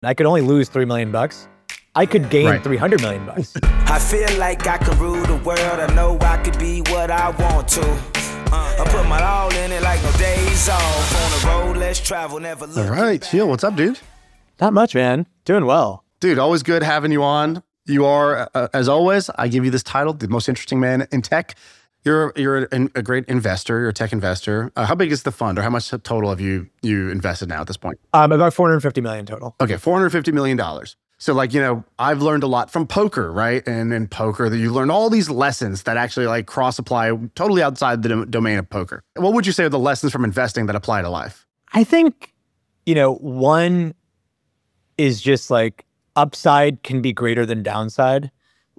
I could only lose $3 million. I could gain Right. $300 million. I feel like I could rule the world. I know I could be what I want to. I put my all in it like no days off. On the road, let's travel, never look. All right, Sheil, what's up, dude? Not much, man. Doing well. Dude, always good having you on. You are, as always, I give you this title, the most interesting man in tech. You're a great investor. You're a tech investor. How big is the fund, or how much total have you invested now at this point? About $450 million total. Okay, $450 million. So I've learned a lot from poker, right? And in poker, that you learn all these lessons that actually cross-apply totally outside the domain of poker. What would you say are the lessons from investing that apply to life? I think, one is just upside can be greater than downside.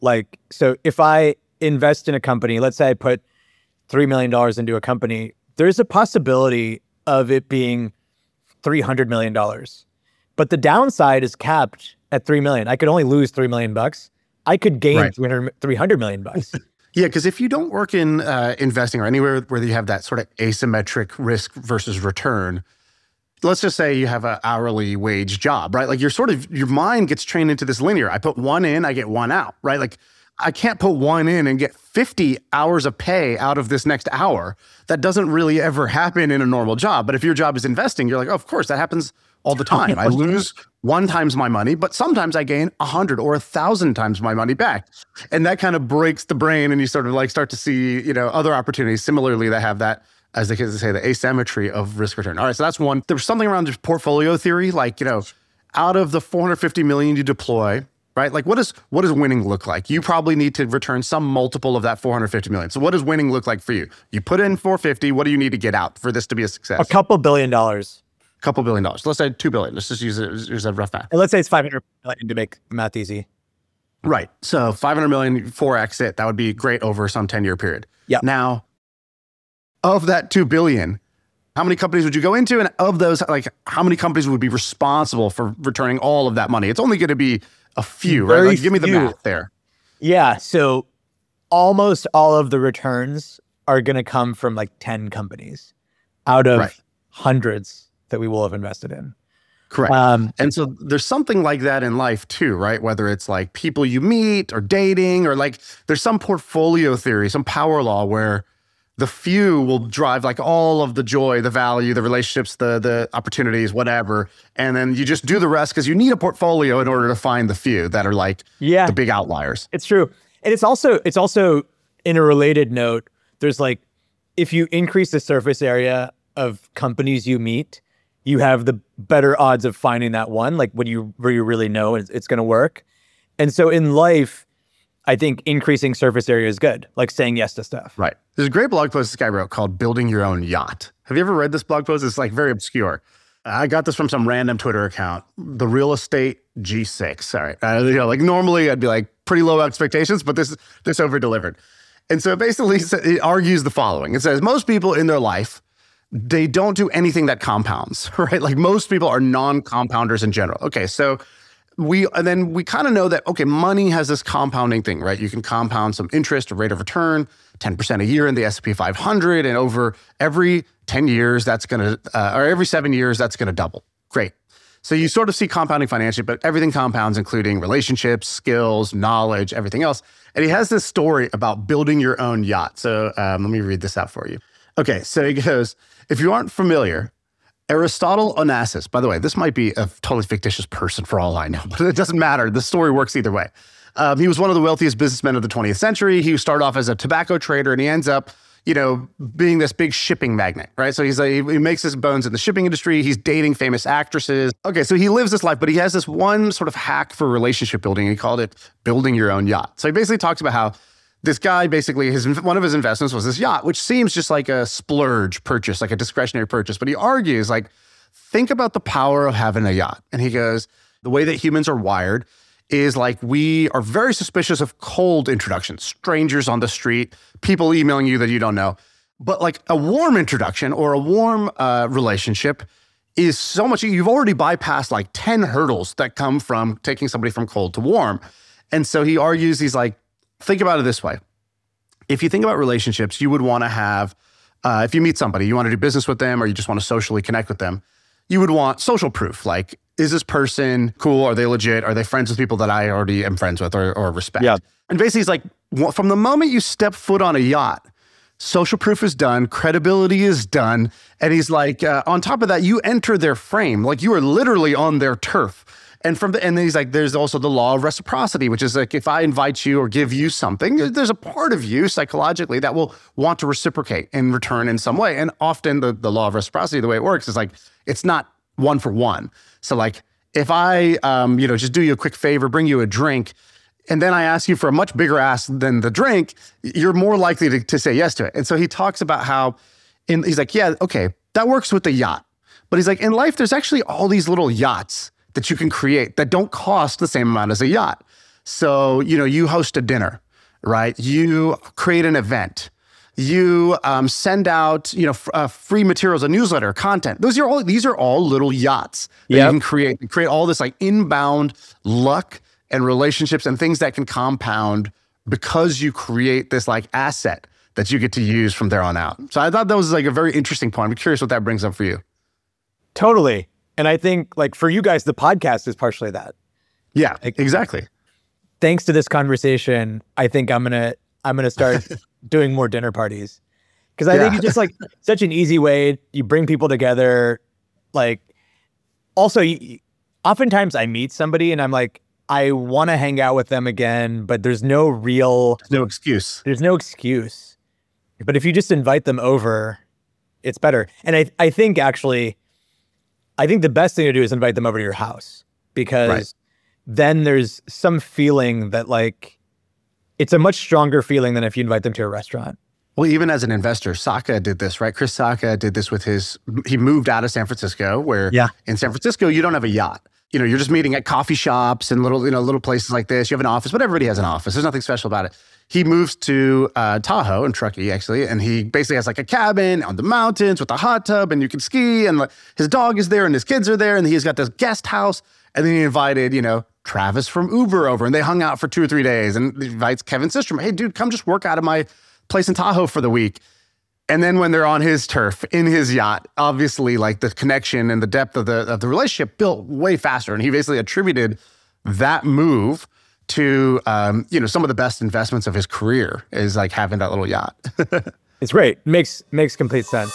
So if I invest in a company, let's say I put $3 million into a company, there's a possibility of it being $300 million. But the downside is capped at $3 million. I could only lose $3 million. I could gain Right. $300 million. Yeah, because if you don't work in investing or anywhere where you have that sort of asymmetric risk versus return, let's just say you have an hourly wage job, right? Your mind gets trained into this linear. I put one in, I get one out, right? I can't put one in and get 50 hours of pay out of this next hour. That doesn't really ever happen in a normal job. But if your job is investing, you're like, oh, of course, that happens all the time. I lose 1 times my money, but sometimes I gain 100 or 1,000 times my money back. And that kind of breaks the brain, and you sort of start to see, other opportunities similarly that have that, as the kids say, the asymmetry of risk return. All right, so that's one. There's something around this portfolio theory, out of the $450 million you deploy, right? What does winning look like? You probably need to return some multiple of that $450 million. So what does winning look like for you? You put in $450, what do you need to get out for this to be a success? A couple $1 billion. Couple $1 billion. Let's say $2 billion. Let's just use a rough math. And let's say it's $500 million to make math easy. Right. So $500 million, 4x it. That would be great over some 10-year period. Yeah. Now, of that $2 billion, how many companies would you go into? And of those, how many companies would be responsible for returning all of that money? It's only going to be a few, right? Very Give me the few. math there. Yeah. So almost all of the returns are going to come from 10 companies out of Right. hundreds that we will have invested in. Correct. And so there's something like that in life too, right? Whether it's people you meet or dating, or there's some portfolio theory, some power law where the few will drive all of the joy, the value, the relationships, the opportunities, whatever. And then you just do the rest because you need a portfolio in order to find the few that are the big outliers. It's true. And it's also in a related note, there's if you increase the surface area of companies you meet, you have the better odds of finding that one, where you really know it's going to work. And so in life, I think increasing surface area is good, saying yes to stuff. Right. There's a great blog post this guy wrote called Building Your Own Yacht. Have you ever read this blog post? It's very obscure. I got this from some random Twitter account, the real estate G6. All right. Normally I'd be pretty low expectations, but this over delivered. And so basically it argues the following. It says most people in their life, they don't do anything that compounds, right? Most people are non-compounders in general. Okay, so we kind of know that, okay, money has this compounding thing, right? You can compound some interest or rate of return, 10% a year in the S&P 500, and over every 10 years, that's going to, or every 7 years, that's going to double. Great. So you sort of see compounding financially, but everything compounds, including relationships, skills, knowledge, everything else. And he has this story about building your own yacht. So let me read this out for you. Okay, so he goes, if you aren't familiar, Aristotle Onassis, by the way, this might be a totally fictitious person for all I know, but it doesn't matter. The story works either way. He was one of the wealthiest businessmen of the 20th century. He started off as a tobacco trader, and he ends up, being this big shipping magnate, right? So he makes his bones in the shipping industry. He's dating famous actresses. Okay, so he lives this life, but he has this one sort of hack for relationship building. He called it building your own yacht. So he basically talks about how this guy basically, one of his investments was this yacht, which seems just like a splurge purchase, like a discretionary purchase. But he argues, think about the power of having a yacht. And he goes, the way that humans are wired is we are very suspicious of cold introductions, strangers on the street, people emailing you that you don't know. But a warm introduction or a warm relationship is so much, you've already bypassed 10 hurdles that come from taking somebody from cold to warm. And so he argues, he's think about it this way. If you think about relationships, you would want to have, if you meet somebody, you want to do business with them, or you just want to socially connect with them, you would want social proof. is this person cool? Are they legit? Are they friends with people that I already am friends with or respect? Yeah. And basically, he's like, from the moment you step foot on a yacht, social proof is done, credibility is done. And he's like, on top of that, you enter their frame. Like you are literally on their turf. And then he's like, there's also the law of reciprocity, which is like, if I invite you or give you something, there's a part of you psychologically that will want to reciprocate in return in some way. And often the law of reciprocity, the way it works is like, it's not one for one. So like, if I, just do you a quick favor, bring you a drink, and then I ask you for a much bigger ask than the drink, you're more likely to say yes to it. And so he talks about how, he's like, yeah, okay, that works with the yacht. But he's like, in life, there's actually all these little yachts that you can create that don't cost the same amount as a yacht. So, you host a dinner, right? You create an event. You send out, free materials, a newsletter, content. These are all little yachts that you can create all this like inbound luck and relationships and things that can compound because you create this like asset that you get to use from there on out. So I thought that was like a very interesting point. I'm curious what that brings up for you. Totally. And I think like for you guys, the podcast is partially that. Yeah, exactly. Thanks to this conversation, I think I'm gonna start doing more dinner parties. Because I think it's just like such an easy way. You bring people together. Like also, oftentimes I meet somebody and I'm like, I want to hang out with them again, but there's no excuse. There's no excuse. But if you just invite them over, it's better. And I think actually, the best thing to do is invite them over to your house, because then there's some feeling that like, it's a much stronger feeling than if you invite them to a restaurant. Well, even as an investor, Saka did this, right? Chris Saka did this with he moved out of San Francisco, where in San Francisco, you don't have a yacht. You're just meeting at coffee shops and little places like this. You have an office, but everybody has an office. There's nothing special about it. He moves to Tahoe in Truckee, actually, and he basically has like a cabin on the mountains with a hot tub, and you can ski, and his dog is there, and his kids are there, and he's got this guest house. And then he invited, Travis from Uber over, and they hung out for 2 or 3 days, and he invites Kevin Systrom. Hey, dude, come just work out of my place in Tahoe for the week. And then when they're on his turf, in his yacht, obviously like the connection and the depth of the relationship built way faster. And he basically attributed that move to, some of the best investments of his career is like having that little yacht. It's great. Makes complete sense.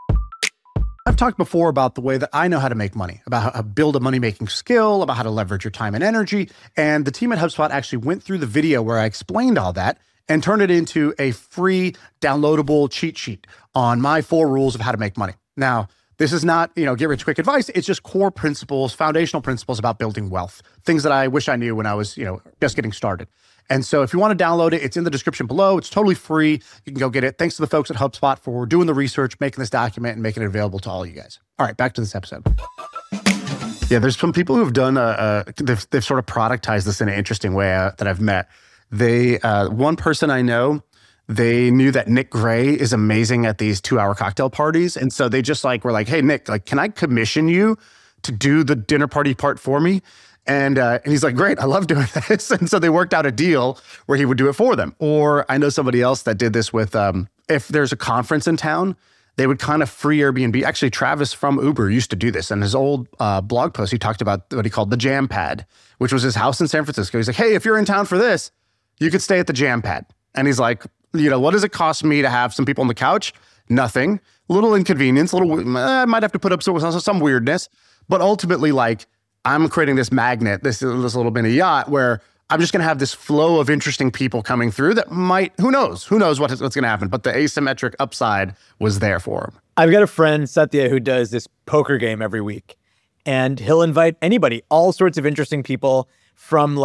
I've talked before about the way that I know how to make money, about how to build a money-making skill, about how to leverage your time and energy. And the team at HubSpot actually went through the video where I explained all that and turned it into a free downloadable cheat sheet on my 4 rules of how to make money. Now, this is not, get rich quick advice. It's just core principles, foundational principles about building wealth, things that I wish I knew when I was, just getting started. And so if you want to download it, it's in the description below. It's totally free. You can go get it. Thanks to the folks at HubSpot for doing the research, making this document, and making it available to all you guys. All right, back to this episode. Yeah, there's some people who've done, they've sort of productized this in an interesting way that I've met. One person I know, they knew that Nick Gray is amazing at these 2-hour cocktail parties. And so they just were like, hey, Nick, can I commission you to do the dinner party part for me? And he's like, great, I love doing this. And so they worked out a deal where he would do it for them. Or I know somebody else that did this with, if there's a conference in town, they would kind of free Airbnb. Actually, Travis from Uber used to do this. In his old blog post, he talked about what he called the Jam Pad, which was his house in San Francisco. He's like, hey, if you're in town for this, you could stay at the Jam Pad. And he's like, what does it cost me to have some people on the couch? Nothing. Little inconvenience, I might have to put up some weirdness. But ultimately, I'm creating this magnet, this little mini yacht where I'm just going to have this flow of interesting people coming through that who knows what's going to happen. But the asymmetric upside was there for him. I've got a friend, Satya, who does this poker game every week. And he'll invite anybody, all sorts of interesting people from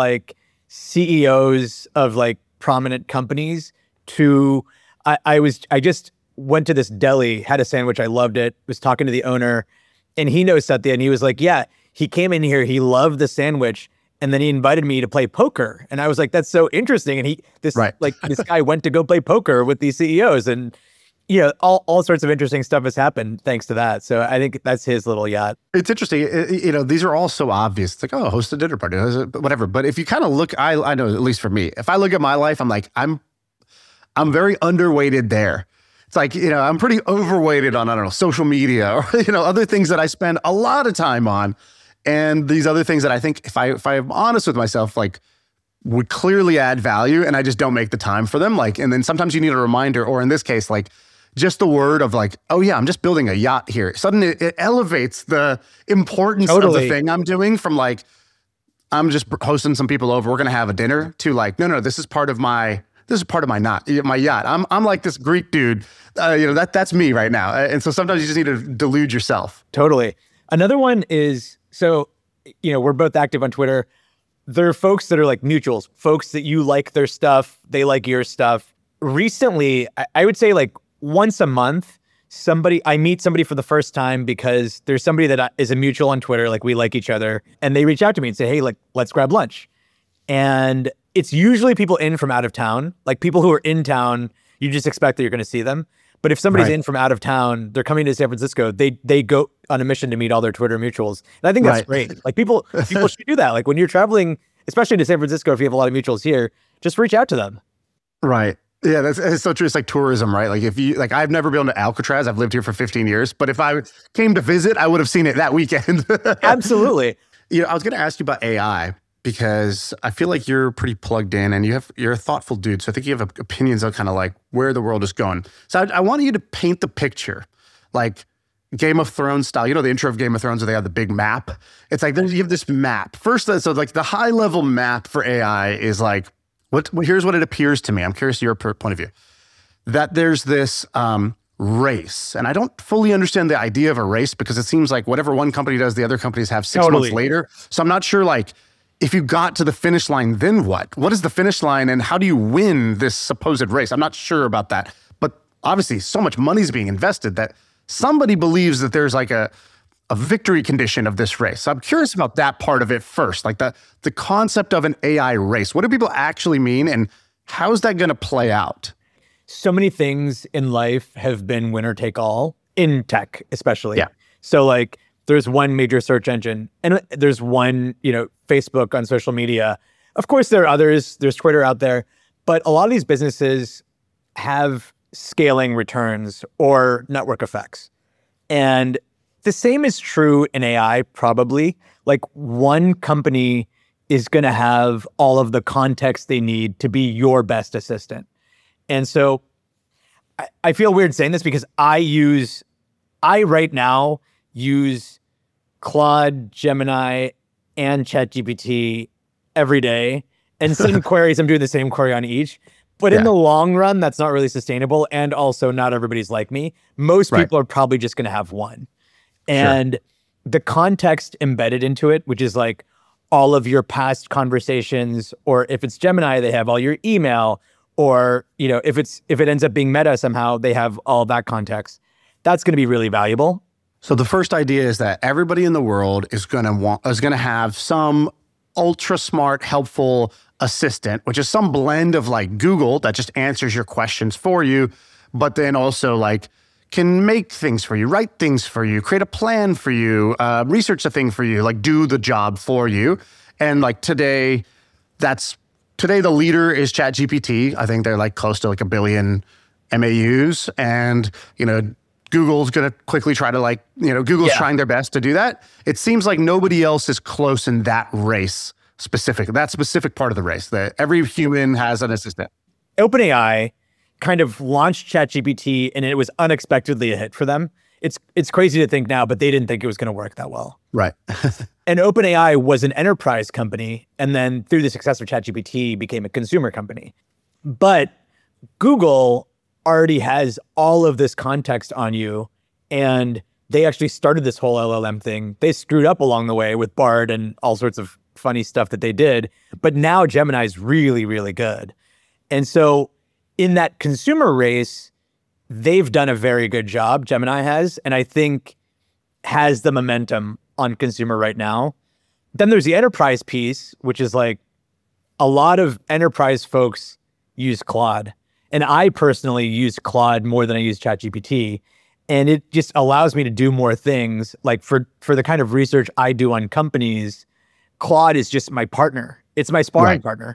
CEOs of prominent companies to, I just went to this deli, had a sandwich, I loved it, was talking to the owner, and he knows Satya, and he was like, yeah, he came in here, he loved the sandwich, and then he invited me to play poker. And I was like, that's so interesting. And this guy went to go play poker with these CEOs, and all sorts of interesting stuff has happened thanks to that. So I think that's his little yacht. It's interesting. These are all so obvious. It's like, oh, host a dinner party, whatever. But if you kind of look, I know, at least for me, if I look at my life, I'm like, I'm very underweighted there. It's like, I'm pretty overweighted on, I don't know, social media or, other things that I spend a lot of time on. and these other things that I think if I'm honest with myself, like would clearly add value, and I just don't make the time for them. Like, and then sometimes you need a reminder, or in this case, like just the word of like, oh yeah, I'm just building a yacht here. Suddenly it elevates the importance of the thing I'm doing from like, I'm just hosting some people over, we're going to have a dinner, to like, no, this is part of my my yacht. I'm like this Greek dude, that's me right now. And so sometimes you just need to delude yourself. Totally. Another one is, so, we're both active on Twitter. There are folks that are like mutuals, folks that you like their stuff, they like your stuff. Recently, I would say like once a month, I meet somebody for the first time because there's somebody that is a mutual on Twitter, like we like each other, and they reach out to me and say, hey, like, let's grab lunch. And it's usually people in from out of town, like people who are in town, you just expect that you're going to see them. But if somebody's in from out of town, they're coming to San Francisco, they go on a mission to meet all their Twitter mutuals. And I think that's great. Like people should do that. Like when you're traveling, especially to San Francisco, if you have a lot of mutuals here, just reach out to them. Right. Yeah, it's so true. It's like tourism, right? Like if you, like I've never been to Alcatraz. I've lived here for 15 years. But if I came to visit, I would have seen it that weekend. Absolutely. I was going to ask you about AI because I feel like you're pretty plugged in and you're a thoughtful dude. So I think you have opinions on kind of like where the world is going. So I want you to paint the picture, like Game of Thrones style. The intro of Game of Thrones where they have the big map. It's like you have this map. First, so like the high level map for AI is like, here's what it appears to me. I'm curious your point of view. That there's this race. And I don't fully understand the idea of a race because it seems like whatever one company does, the other companies have 6 months later. So I'm not sure, like, if you got to the finish line, then what? What is the finish line and how do you win this supposed race? I'm not sure about that. But obviously, so much money is being invested that somebody believes that there's like a victory condition of this race. So I'm curious about that part of it first, like the concept of an AI race. What do people actually mean and how is that going to play out? So many things in life have been winner take all, in tech especially. Yeah. So like there's one major search engine and there's one, Facebook on social media. Of course, there are others. There's Twitter out there. But a lot of these businesses have scaling returns or network effects. And the same is true in AI, probably. Like one company is going to have all of the context they need to be your best assistant. And so I feel weird saying this because I right now use Claude, Gemini, and ChatGPT every day. And some queries, I'm doing the same query on each. But in the long run, that's not really sustainable. And also not everybody's like me. Most people are probably just going to have one. And the context embedded into it, which is like all of your past conversations, or if it's Gemini, they have all your email, or if it ends up being Meta somehow, they have all that context. That's going to be really valuable. So the first idea is that everybody in the world is going to have some ultra smart, helpful assistant, which is some blend of like Google that just answers your questions for you, but then also like can make things for you, write things for you, create a plan for you, research a thing for you, like do the job for you. And like today the leader is ChatGPT. I think they're like close to like 1 billion MAUs. And, Google's going to quickly try to Google's trying their best to do that. It seems like nobody else is close in that race that specific part of the race, that every human has an assistant. OpenAI kind of launched ChatGPT and it was unexpectedly a hit for them. It's crazy to think now, but they didn't think it was going to work that well. Right. And OpenAI was an enterprise company, and then through the success of ChatGPT became a consumer company. But Google already has all of this context on you, and they actually started this whole LLM thing. They screwed up along the way with Bard and all sorts of funny stuff that they did, but now Gemini is really, really good. And so in that consumer race, they've done a very good job, Gemini has, and I think has the momentum on consumer right now. Then there's the enterprise piece, which is like a lot of enterprise folks use Claude. And I personally use Claude more than I use ChatGPT. And it just allows me to do more things. Like for the kind of research I do on companies, Claude is just my partner. It's my sparring partner.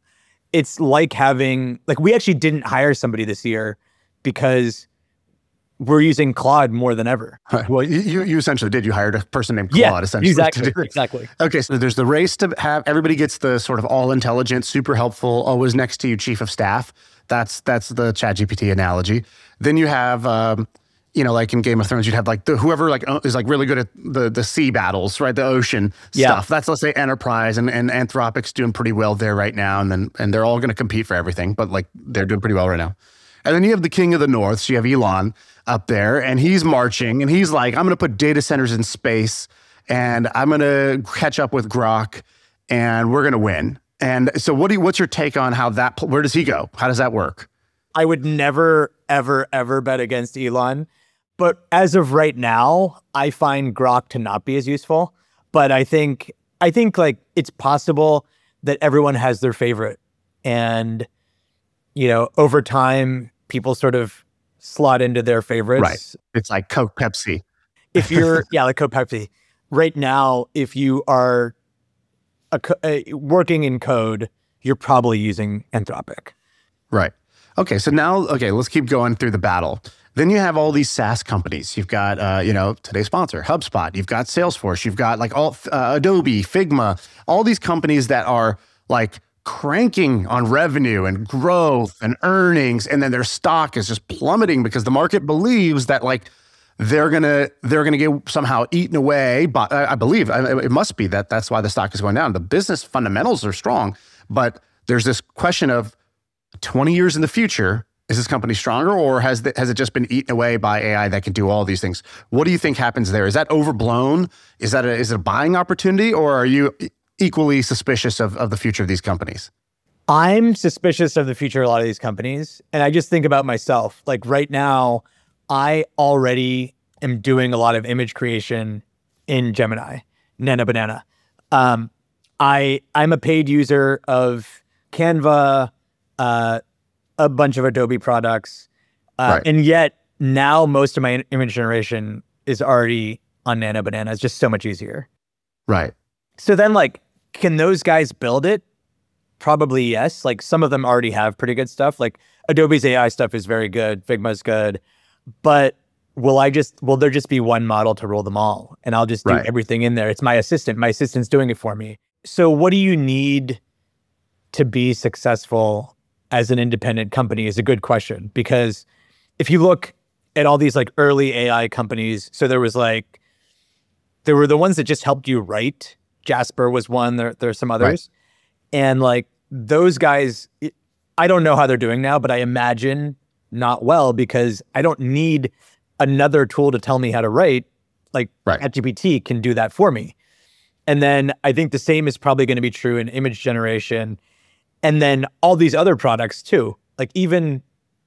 It's like having, like we actually didn't hire somebody this year because we're using Claude more than ever. Right. Well, you essentially did. You hired a person named Claude, essentially. Exactly. To do it. Exactly. Okay, so there's the race to have everybody gets the sort of all intelligent, super helpful, always next to you chief of staff. That's the ChatGPT analogy. Then you have, like in Game of Thrones, you'd have like whoever like is like really good at the sea battles, right? The ocean stuff. That's, let's say, Enterprise, and Anthropic's doing pretty well there right now, and they're all going to compete for everything, but like they're doing pretty well right now. And then you have the king of the north. So you have Elon up there, and he's marching, and he's like, I'm going to put data centers in space, and I'm going to catch up with Grok, and we're going to win. And so what's your take on how where does he go? How does that work? I would never, ever, ever bet against Elon. But as of right now, I find Grok to not be as useful. But I think like it's possible that everyone has their favorite. And, over time, people sort of slot into their favorites. Right. It's like Coke, Pepsi. If you're, like Coke, Pepsi. Right now, if you are working in code, you're probably using Anthropic. Right. Okay. So now, let's keep going through the battle. Then you have all these SaaS companies. You've got, today's sponsor, HubSpot. You've got Salesforce. You've got like all Adobe, Figma, all these companies that are like cranking on revenue and growth and earnings, and then their stock is just plummeting because the market believes that like they're gonna get somehow eaten away. But I believe it must be that's why the stock is going down. The business fundamentals are strong, but there's this question of 20 years in the future. Is this company stronger, or has it just been eaten away by AI that can do all these things? What do you think happens there? Is that overblown? Is it a buying opportunity, or are you equally suspicious of the future of these companies? I'm suspicious of the future of a lot of these companies. And I just think about myself. Like right now, I already am doing a lot of image creation in Gemini, Nana Banana. I'm a paid user of Canva, a bunch of Adobe products. Right. And yet now most of my image generation is already on Nana Banana. It's just so much easier. Right. So then like, can those guys build it? Probably yes. Like some of them already have pretty good stuff. Like Adobe's AI stuff is very good. Figma's good. But will there just be one model to rule them all? And I'll just do everything in there. It's my assistant. My assistant's doing it for me. So what do you need to be successful as an independent company is a good question. Because if you look at all these like early AI companies, so there were the ones that just helped you write. Jasper was one. There's some others. Right. And like those guys, I don't know how they're doing now, but I imagine not well, because I don't need another tool to tell me how to write. Like ChatGPT can do that for me. And then I think the same is probably going to be true in image generation. And then all these other products too. Like even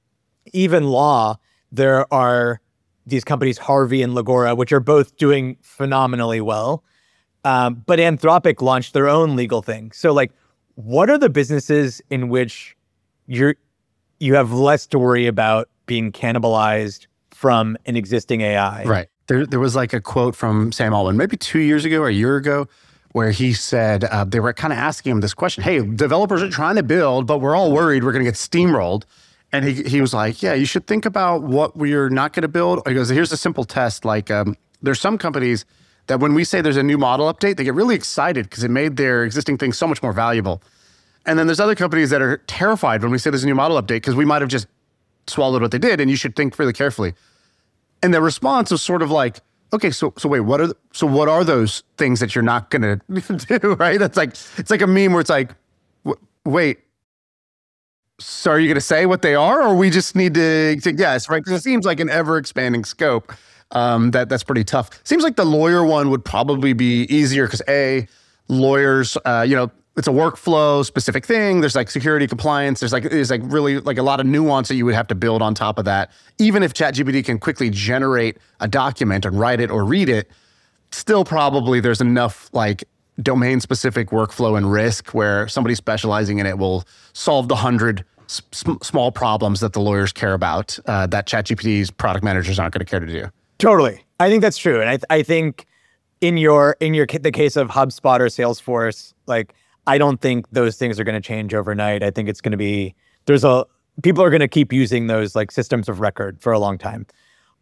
law, there are these companies, Harvey and Legora, which are both doing phenomenally well. But Anthropic launched their own legal thing. So like, what are the businesses in which you have less to worry about being cannibalized from an existing AI? Right. There was like a quote from Sam Altman, maybe 2 years ago or a year ago, where he said, they were kind of asking him this question, hey, developers are trying to build, but we're all worried we're going to get steamrolled. And he was like, yeah, you should think about what we're not going to build. He goes, here's a simple test. Like there's some companies that when we say there's a new model update, they get really excited because it made their existing things so much more valuable. And then there's other companies that are terrified when we say there's a new model update because we might have just swallowed what they did, and you should think really carefully. And their response was sort of like, okay, so wait, what are those things that you're not going to do, right? That's like, it's like a meme where it's like, wait, so are you going to say what they are, or we just need to guess, right? Because it seems like an ever-expanding scope. That's pretty tough. Seems like the lawyer one would probably be easier because lawyers, it's a workflow specific thing. There's like security compliance. There's like really like a lot of nuance that you would have to build on top of that. Even if ChatGPT can quickly generate a document and write it or read it, still probably there's enough like domain specific workflow and risk where somebody specializing in it will solve the 100 small problems that the lawyers care about that ChatGPT's product managers aren't going to care to do. Totally. I think that's true. And I think in the case of HubSpot or Salesforce, like, I don't think those things are going to change overnight. I think it's going to be, people are going to keep using those like systems of record for a long time.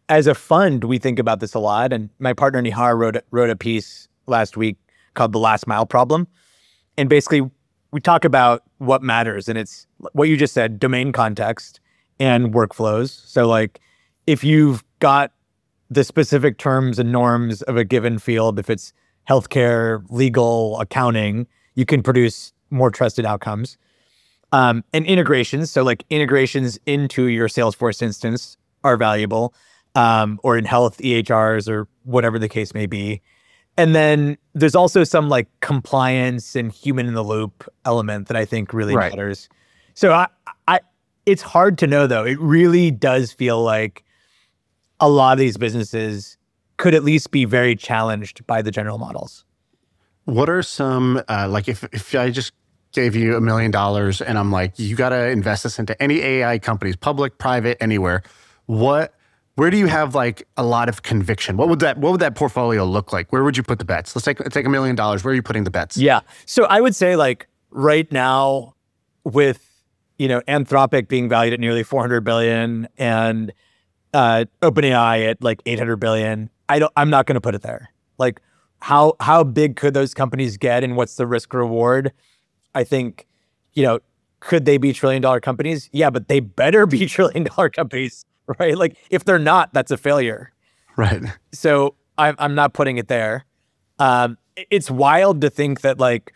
as a fund, we think about this a lot. And my partner Nihar wrote a piece last week called The Last Mile Problem. And basically, we talk about what matters. And it's what you just said, domain context and workflows. So like, if you've got the specific terms and norms of a given field, if it's healthcare, legal, accounting, you can produce more trusted outcomes. And integrations, so like integrations into your Salesforce instance are valuable, or in health, EHRs, or whatever the case may be. And then there's also some like compliance and human in the loop element that I think really matters. So it's hard to know though. It really does feel like a lot of these businesses could at least be very challenged by the general models. What are some, like if I just gave you $1 million and I'm like, you got to invest this into any AI companies, public, private, anywhere. Where do you have like a lot of conviction? What would that portfolio look like? Where would you put the bets? Let's take $1 million. Where are you putting the bets? Yeah. So I would say like right now with, Anthropic being valued at nearly 400 billion and OpenAI at like 800 billion, I'm not going to put it there. Like how big could those companies get and what's the risk reward? I think, could they be $1 trillion companies? Yeah, but they better be $1 trillion companies, right? Like if they're not, that's a failure. Right. So I'm not putting it there. It's wild to think that like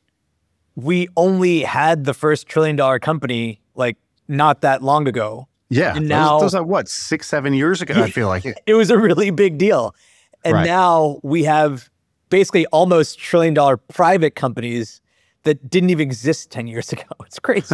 we only had the first $1 trillion company like not that long ago. Yeah. And now those are what, 6-7 years ago, I feel like. It was a really big deal. And now we have basically almost $1 trillion private companies that didn't even exist 10 years ago. It's crazy.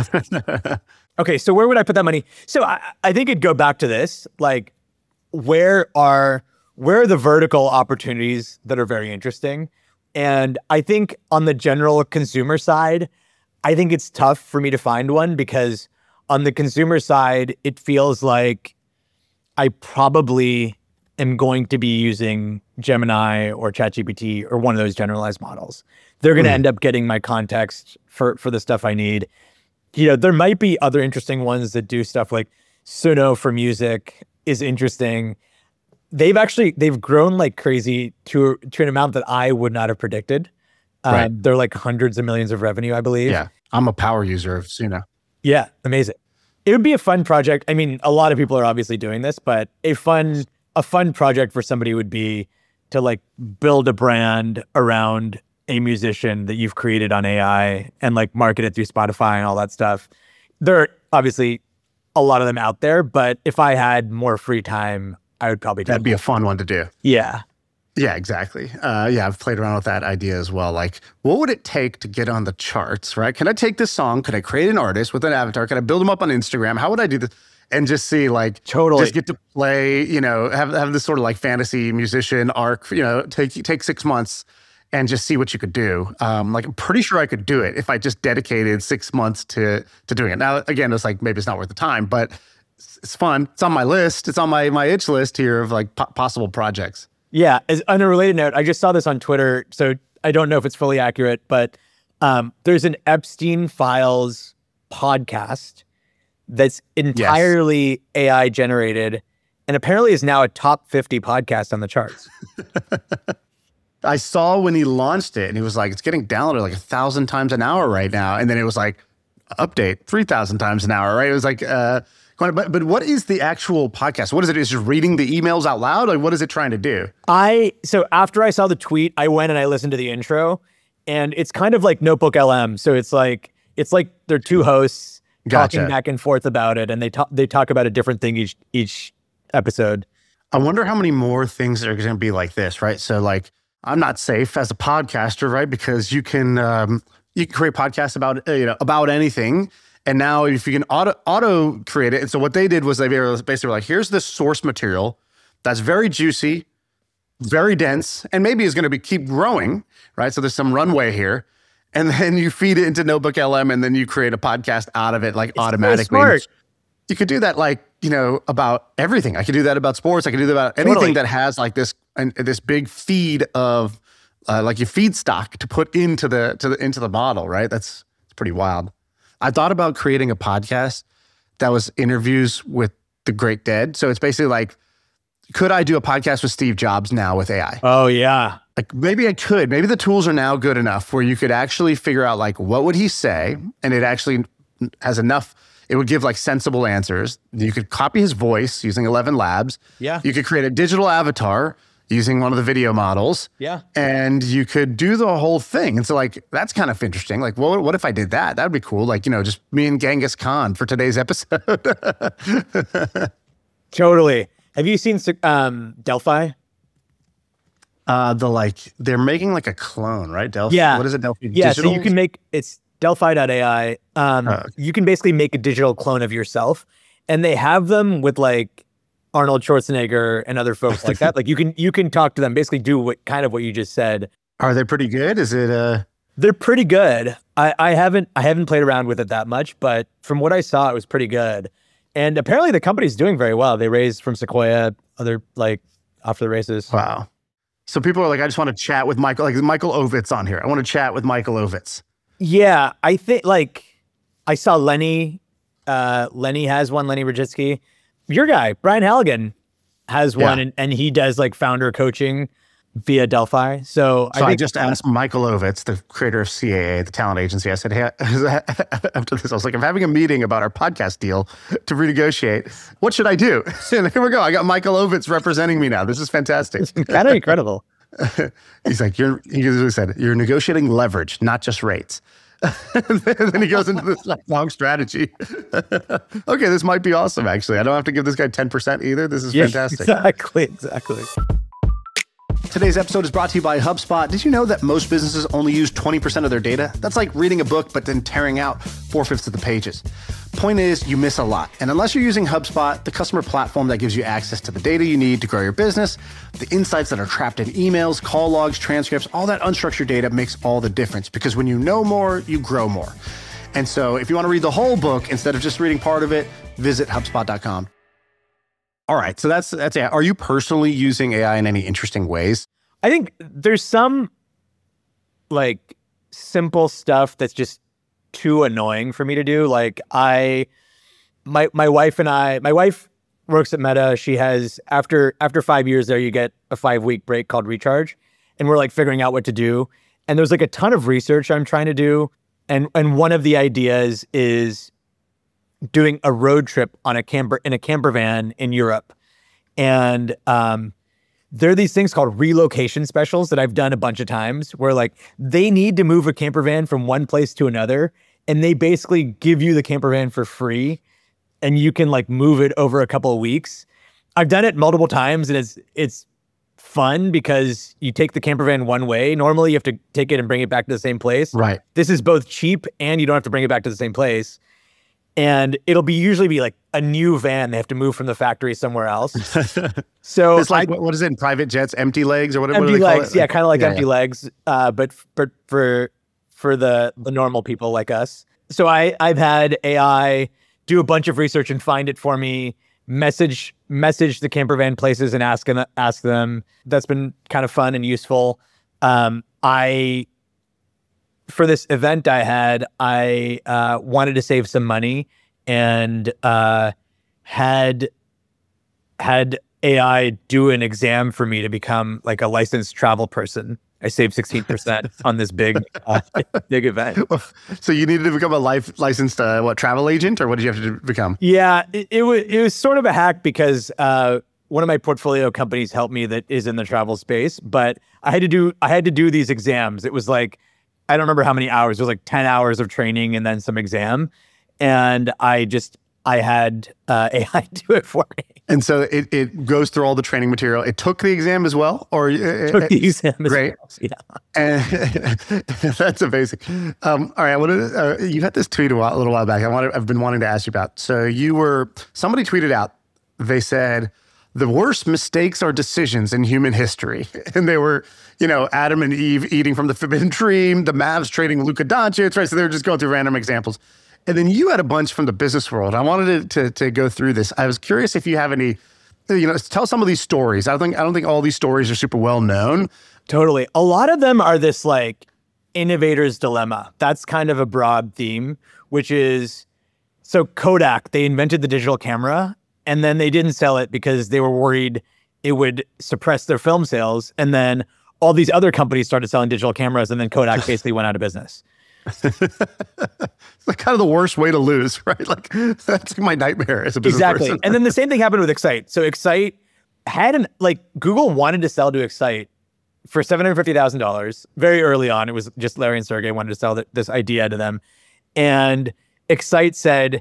Okay, so where would I put that money? So I think it'd go back to this, like where are the vertical opportunities that are very interesting? And I think on the general consumer side, I think it's tough for me to find one because on the consumer side, it feels like I probably am going to be using Gemini or ChatGPT or one of those generalized models. They're going to end up getting my context for the stuff I need. There might be other interesting ones that do stuff like Suno for music is interesting. They've grown like crazy to an amount that I would not have predicted. They're like hundreds of millions of revenue, I believe. Yeah, I'm a power user of Suno. Yeah, amazing. It would be a fun project. I mean, a lot of people are obviously doing this, but a fun project for somebody would be to like build a brand around a musician that you've created on AI and like market it through Spotify and all that stuff. There are obviously a lot of them out there, but if I had more free time, I would probably do That'd be a fun one to do. Yeah. Yeah, exactly. I've played around with that idea as well. Like, what would it take to get on the charts, right? Can I take this song? Can I create an artist with an avatar? Can I build them up on Instagram? How would I do this? And just see like, totally just get to play, have this sort of like fantasy musician arc, take 6 months and just see what you could do. Like, I'm pretty sure I could do it if I just dedicated 6 months to doing it. Now, again, it's like, maybe it's not worth the time, but it's fun. It's on my list. It's on my itch list here of like possible projects. Yeah. As on a related note, I just saw this on Twitter, so I don't know if it's fully accurate, but there's an Epstein Files podcast that's entirely AI generated and apparently is now a top 50 podcast on the charts. I saw when he launched it and he was like, it's getting downloaded like 1,000 times an hour right now. And then it was like, update 3,000 times an hour, right? It was like, but what is the actual podcast? What is it? Is it just reading the emails out loud? Like, what is it trying to do? So after I saw the tweet, I went and I listened to the intro and it's kind of like Notebook LM. So it's like they're two hosts talking back and forth about it. And they talk about a different thing each episode. I wonder how many more things are going to be like this, right? So like, I'm not safe as a podcaster, right? Because you can create podcasts about anything. And now if you can auto create it. And so what they did was they basically were like, here's this source material that's very juicy, very dense, and maybe is going to keep growing, right? So there's some runway here. And then you feed it into Notebook LM and then you create a podcast out of it like it's automatically. Smart. You could do that like, about everything. I could do that about sports. I could do that about anything that has like this big feed of like your feed stock to put into the model, right? It's pretty wild. I thought about creating a podcast that was interviews with the great dead. So it's basically like could I do a podcast with Steve Jobs now with AI? Oh yeah. Like maybe I could. Maybe the tools are now good enough where you could actually figure out like what would he say, and it actually has enough. It would give like sensible answers. You could copy his voice using 11 Labs. Yeah. You could create a digital avatar using one of the video models. Yeah. And you could do the whole thing. And so like, that's kind of interesting. Like, well, what if I did that? That'd be cool. Like, just me and Genghis Khan for today's episode. Totally. Have you seen Delphi? They're making like a clone, right? Delphi. Yeah. What is it? Delphi Yeah. Digital? So you can make, it's Delphi.ai. Okay. You can basically make a digital clone of yourself, and they have them with like Arnold Schwarzenegger and other folks like that. Like you can talk to them, basically do what you just said. Are they pretty good? Is it They're pretty good. I haven't played around with it that much, but from what I saw, it was pretty good. And apparently the company's doing very well. They raised from Sequoia, after the races. Wow. So people are like, I just want to chat with Michael, like Michael Ovitz on here. I want to chat with Michael Ovitz. Yeah, I think I saw Lenny. Lenny has one. Lenny Rajitsky. Your guy, Brian Halligan, has one, and he does like founder coaching via Delphi. So I just asked Michael Ovitz, the creator of CAA, the talent agency. I said, hey, after this, I was like, I'm having a meeting about our podcast deal to renegotiate. What should I do? And here we go. I got Michael Ovitz representing me now. This is fantastic. Kind of incredible. He's like, he said, you're negotiating leverage, not just rates. And then he goes into this long strategy. Okay, this might be awesome, actually. I don't have to give this guy 10% either. This is fantastic. Exactly. Today's episode is brought to you by HubSpot. Did you know that most businesses only use 20% of their data? That's like reading a book, but then tearing out 4/5 of the pages. Point is, you miss a lot. And unless you're using HubSpot, the customer platform that gives you access to the data you need to grow your business, the insights that are trapped in emails, call logs, transcripts, all that unstructured data makes all the difference. Because when you know more, you grow more. And so if you want to read the whole book instead of just reading part of it, visit HubSpot.com. All right, so that's it. Are you personally using AI in any interesting ways? I think there's some like simple stuff that's just too annoying for me to do. Like my wife works at Meta. She has after 5 years there, you get a 5-week break called recharge, and we're like figuring out what to do. And there's like a ton of research I'm trying to do, and one of the ideas is doing a road trip in a camper van in Europe. And there are these things called relocation specials that I've done a bunch of times where like they need to move a camper van from one place to another, and they basically give you the camper van for free, and you can like move it over a couple of weeks. I've done it multiple times, and it's fun because you take the camper van one way. Normally you have to take it and bring it back to the same place. Right. This is both cheap and you don't have to bring it back to the same place. And it'll usually be like a new van. They have to move from the factory somewhere else. So it's like, what is it in private jets? Empty legs or whatever? Empty legs. Yeah, kind of like empty legs. But for the normal people like us. So I've had AI do a bunch of research and find it for me, message the camper van places and ask them. That's been kind of fun and useful. For this event I had, I wanted to save some money and had AI do an exam for me to become like a licensed travel person. I saved 16% on this big event. So you needed to become a licensed travel agent, or what did you have to become? Yeah, it was sort of a hack because one of my portfolio companies helped me that is in the travel space, but I had to do these exams. It was like, I don't remember how many hours. It was like 10 hours of training and then some exam. And I had AI do it for me. And so it goes through all the training material. It took the exam as well? Or took the exam as great. Well. Yeah. And that's amazing. All right, you had this tweet a little while back. I've been wanting to ask you about. So somebody tweeted out, they said, the worst mistakes are decisions in human history. And they were, Adam and Eve eating from the forbidden tree, the Mavs trading Luka Doncic, right? So they were just going through random examples. And then you had a bunch from the business world. I wanted to go through this. I was curious if you have any, tell some of these stories. I don't think all these stories are super well known. Totally. A lot of them are this like innovator's dilemma. That's kind of a broad theme, which is, so Kodak, they invented the digital camera, and then they didn't sell it because they were worried it would suppress their film sales. And then all these other companies started selling digital cameras, and then Kodak basically went out of business. It's like kind of the worst way to lose, right? Like that's my nightmare as a business person. And then the same thing happened with Excite. So Excite had Google wanted to sell to Excite for $750,000 very early on. It was just Larry and Sergey wanted to sell this idea to them. And Excite said,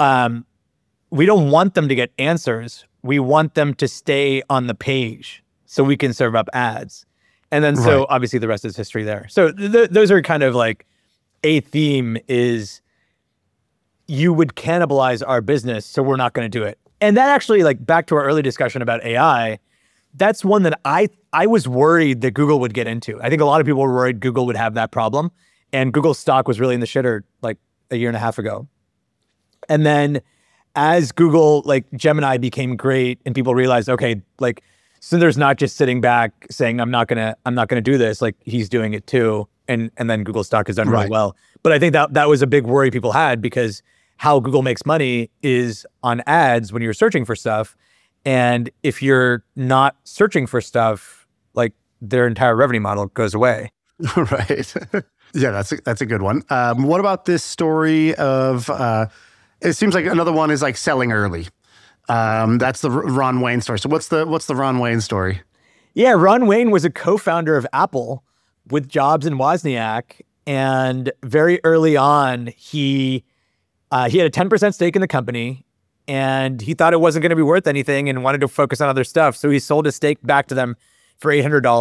we don't want them to get answers. We want them to stay on the page so we can serve up ads. And then so obviously the rest is history there. So those are kind of like a theme is you would cannibalize our business, so we're not going to do it. And that actually, like back to our early discussion about AI, that's one that I was worried that Google would get into. I think a lot of people were worried Google would have that problem. And Google's stock was really in the shitter like a year and a half ago. And then as Google, like Gemini became great and people realized, okay, like Sundar's not just sitting back saying, I'm not gonna do this, like he's doing it too. And then Google stock has done really well. But I think that was a big worry people had, because how Google makes money is on ads when you're searching for stuff. And if you're not searching for stuff, like their entire revenue model goes away. Right. Yeah, that's a good one. What about this story of, it seems like another one is like selling early. That's the Ron Wayne story. So what's the Ron Wayne story? Yeah, Ron Wayne was a co-founder of Apple with Jobs and Wozniak. And very early on, he had a 10% stake in the company, and he thought it wasn't going to be worth anything and wanted to focus on other stuff. So he sold his stake back to them for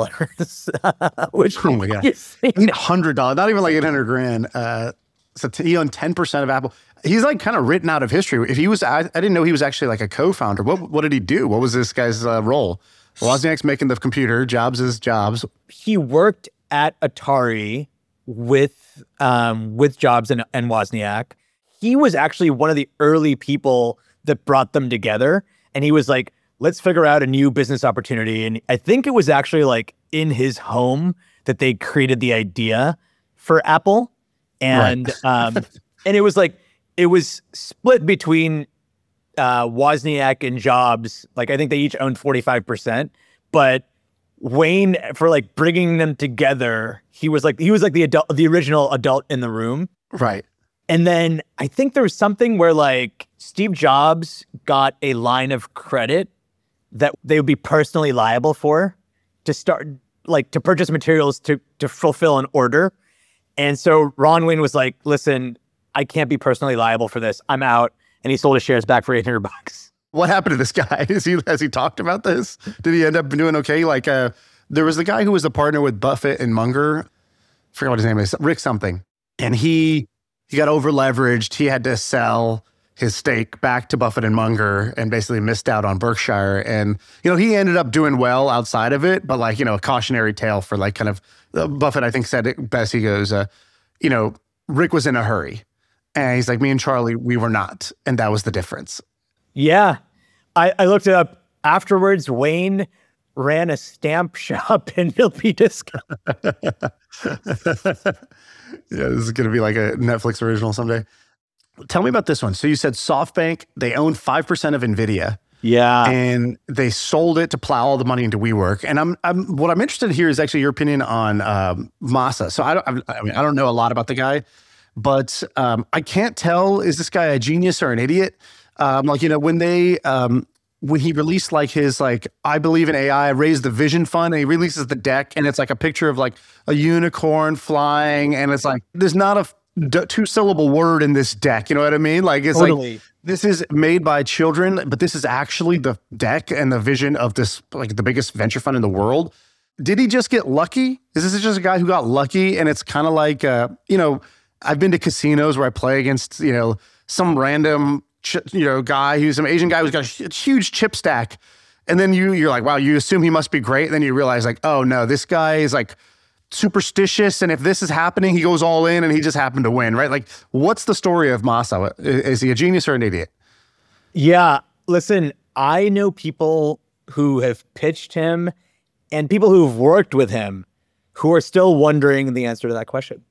$800, which, oh my God, $800, not even like 800 grand. So he owned 10% of Apple. He's like kind of written out of history. If he was, I didn't know he was actually like a co-founder. What did he do? What was this guy's role? Wozniak's making the computer. Jobs is Jobs. He worked at Atari with Jobs and Wozniak. He was actually one of the early people that brought them together. And he was like, let's figure out a new business opportunity. And I think it was actually like in his home that they created the idea for Apple. And and it was like, it was split between Wozniak and Jobs. Like I think they each owned 45%, but Wayne, for like bringing them together, he was like the original adult in the room. Right. And then I think there was something where like Steve Jobs got a line of credit that they would be personally liable for to start, like to purchase materials to fulfill an order. And so Ron Wayne was like, listen, I can't be personally liable for this. I'm out. And he sold his shares back for $800. What happened to this guy? Has he talked about this? Did he end up doing okay? Like there was the guy who was a partner with Buffett and Munger. I forgot what his name is, Rick something. And he got over leveraged. He had to sell his stake back to Buffett and Munger and basically missed out on Berkshire. And, he ended up doing well outside of it, but like, a cautionary tale for like kind of Buffett, I think said it best. He goes, Rick was in a hurry. And he's like, me and Charlie, we were not. And that was the difference. Yeah. I looked it up afterwards. Wayne ran a stamp shop in Milpitas. Yeah, this is going to be like a Netflix original someday. Tell me about this one. So you said SoftBank, they own 5% of NVIDIA. Yeah. And they sold it to plow all the money into WeWork. And what I'm interested in here is actually your opinion on Masa. So I don't know a lot about the guy, but I can't tell, is this guy a genius or an idiot? When he released like his, like, I believe in AI, raised the vision fund, and he releases the deck, and it's like a picture of like a unicorn flying, and it's like, there's not a two-syllable word in this deck. You know what I mean? Like, it's totally. Like, this is made by children, but this is actually the deck and the vision of this, like the biggest venture fund in the world. Did he just get lucky? Is this just a guy who got lucky? And it's kind of like, I've been to casinos where I play against, some random guy who's some Asian guy who's got a huge chip stack. And then you're like, wow, you assume he must be great. And then you realize like, oh no, this guy is like superstitious. And if this is happening, he goes all in and he just happened to win, right? Like, what's the story of Masa? Is he a genius or an idiot? Yeah, listen, I know people who have pitched him and people who've worked with him who are still wondering the answer to that question.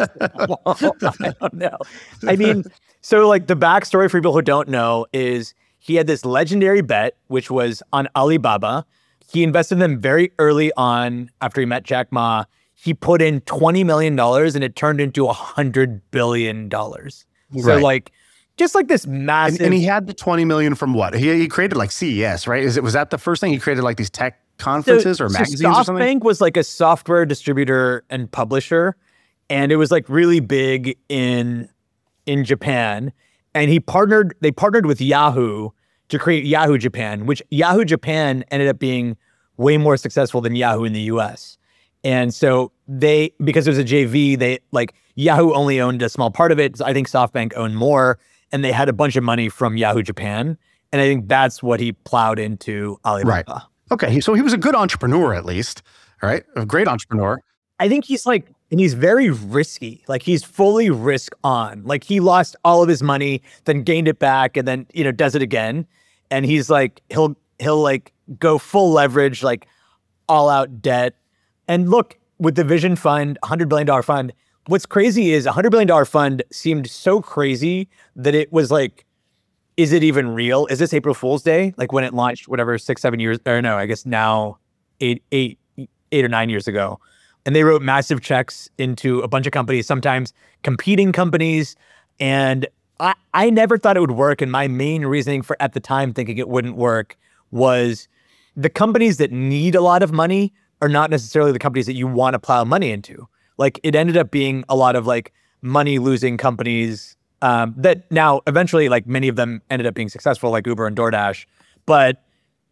I don't know. I mean, so like the backstory for people who don't know is he had this legendary bet, which was on Alibaba. He invested in them very early on after he met Jack Ma. He put in $20 million and it turned into $100 billion. So like, just like this massive. And he had the 20 million from what? He created like CES, right? Was that the first thing? He created like these tech conferences or magazines or something? SoftBank was like a software distributor and publisher. And it was like really big in Japan. And they partnered with Yahoo to create Yahoo Japan, which Yahoo Japan ended up being way more successful than Yahoo in the US. And so because it was a JV, Yahoo only owned a small part of it. So I think SoftBank owned more, and they had a bunch of money from Yahoo Japan. And I think that's what he plowed into Alibaba. Right. Okay. So he was a good entrepreneur, at least. All right. A great entrepreneur. I think he's very risky. Like, he's fully risk on. Like, he lost all of his money, then gained it back, and then, does it again. And he's like, he'll like go full leverage, like all out debt. And look, with the Vision Fund, $100 billion fund, what's crazy is $100 billion fund seemed so crazy that it was like, is it even real? Is this April Fool's Day? Like when it launched, whatever, 6-7 years, or no, I guess now 8 or 9 years ago. And they wrote massive checks into a bunch of companies, sometimes competing companies. And I never thought it would work. And my main reasoning for at the time thinking it wouldn't work was the companies that need a lot of money are not necessarily the companies that you want to plow money into. Like, it ended up being a lot of like money losing companies that now eventually, like, many of them ended up being successful, like Uber and DoorDash. But,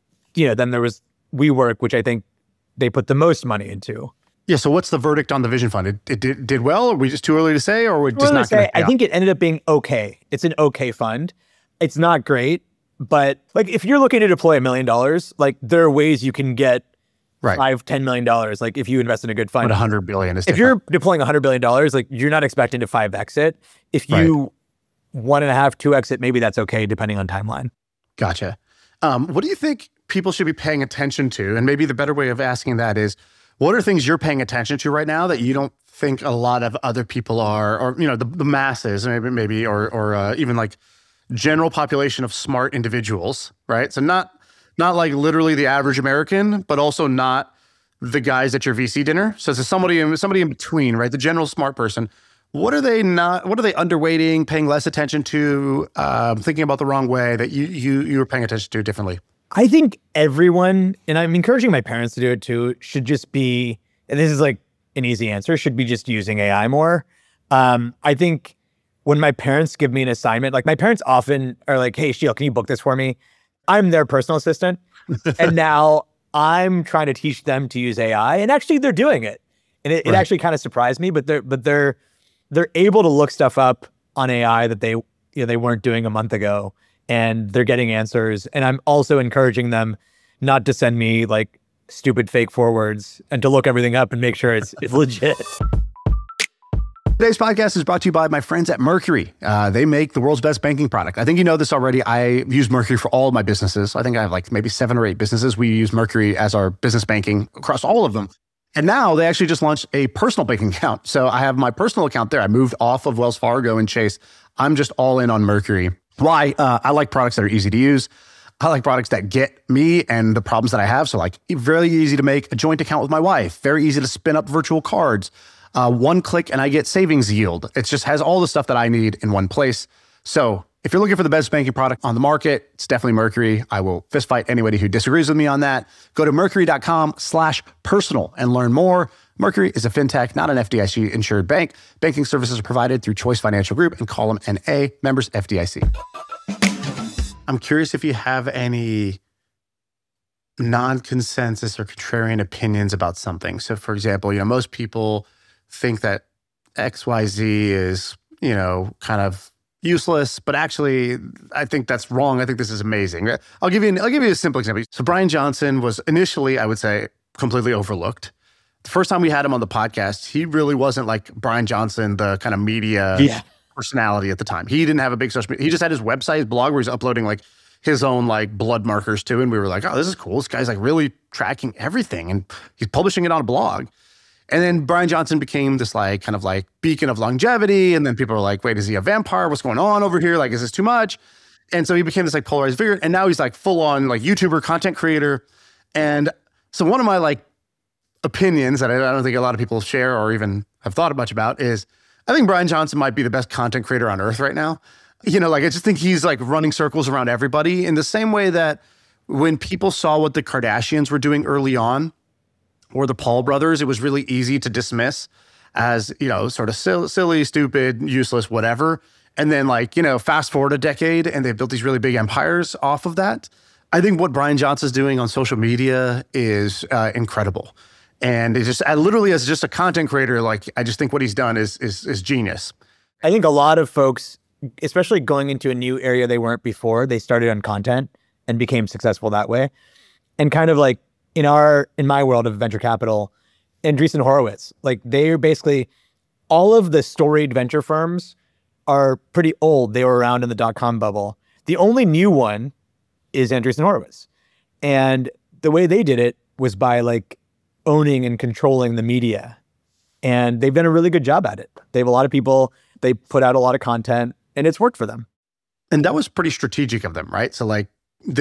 then there was WeWork, which I think they put the most money into. Yeah. So what's the verdict on the Vision Fund? It did well, or we just too early to say, or we're just not going to? I think it ended up being okay. It's an okay fund. It's not great, but like, if you're looking to deploy $1 million, like, there are ways you can get $5-10 million. Like, if you invest in a good fund, but $100 billion is different. If you're deploying $100 billion, like, you're not expecting to 5x it. If you 1.5, 2x it, maybe that's okay, depending on timeline. Gotcha. What do you think people should be paying attention to? And maybe the better way of asking that is, what are things you're paying attention to right now that you don't think a lot of other people are, or the masses, maybe, or even like general population of smart individuals, right? So not like literally the average American, but also not the guys at your VC dinner. So it's somebody in between, right? The general smart person. What are they underweighting, paying less attention to, thinking about the wrong way that you were paying attention to differently? I think everyone, and I'm encouraging my parents to do it too, should just be, and this is like an easy answer, should be just using AI more. I think when my parents give me an assignment, like, my parents often are like, hey, Sheil, can you book this for me? I'm their personal assistant. And now I'm trying to teach them to use AI, and actually they're doing it. And it actually kind of surprised me, but they're able to look stuff up on AI that they weren't doing a month ago. And they're getting answers. And I'm also encouraging them not to send me like stupid fake forwards and to look everything up and make sure it's legit. Today's podcast is brought to you by my friends at Mercury. They make the world's best banking product. I think you know this already. I use Mercury for all of my businesses. I think I have like maybe 7 or 8 businesses. We use Mercury as our business banking across all of them. And now they actually just launched a personal banking account. So I have my personal account there. I moved off of Wells Fargo and Chase. I'm just all in on Mercury. Why? I like products that are easy to use. I like products that get me and the problems that I have. So like, very easy to make a joint account with my wife. Very easy to spin up virtual cards. One click and I get savings yield. It just has all the stuff that I need in one place. So if you're looking for the best banking product on the market, it's definitely Mercury. I will fist fight anybody who disagrees with me on that. Go to mercury.com/personal and learn more. Mercury is a fintech, not an FDIC insured bank. Banking services are provided through Choice Financial Group and Column NA, members FDIC. I'm curious if you have any non-consensus or contrarian opinions about something. So for example, most people think that XYZ is, kind of useless, but actually I think that's wrong. I think this is amazing. I'll give you a simple example. So Brian Johnson was initially, I would say, completely overlooked. The first time we had him on the podcast, he really wasn't like Brian Johnson, the kind of media personality at the time. He didn't have a big social media. He just had his website, his blog, where he's uploading like his own like blood markers too. And we were like, oh, this is cool. This guy's like really tracking everything and he's publishing it on a blog. And then Brian Johnson became this like kind of like beacon of longevity. And then people were like, wait, is he a vampire? What's going on over here? Like, is this too much? And so he became this like polarized figure. And now he's like full on like YouTuber, content creator. And so one of my like opinions that I don't think a lot of people share or even have thought much about is I think Brian Johnson might be the best content creator on earth right now. You know, like I just think he's like running circles around everybody in the same way that when people saw what the Kardashians were doing early on, or the Paul brothers, it was really easy to dismiss as, you know, sort of silly, stupid, useless, whatever. And then like, you know, fast forward a decade and they've built these really big empires off of that. I think what Brian Johnson's doing on social media is incredible. And it's just, I literally as just a content creator, like I just think what he's done is genius. I think a lot of folks, especially going into a new area they weren't before, they started on content and became successful that way. And kind of like in my world of venture capital, Andreessen Horowitz, like they're basically, all of the storied venture firms are pretty old. They were around in the dot-com bubble. The only new one is Andreessen Horowitz. And the way they did it was by like owning and controlling the media. And they've done a really good job at it. They have a lot of people, they put out a lot of content, and it's worked for them. And that was pretty strategic of them, right? So like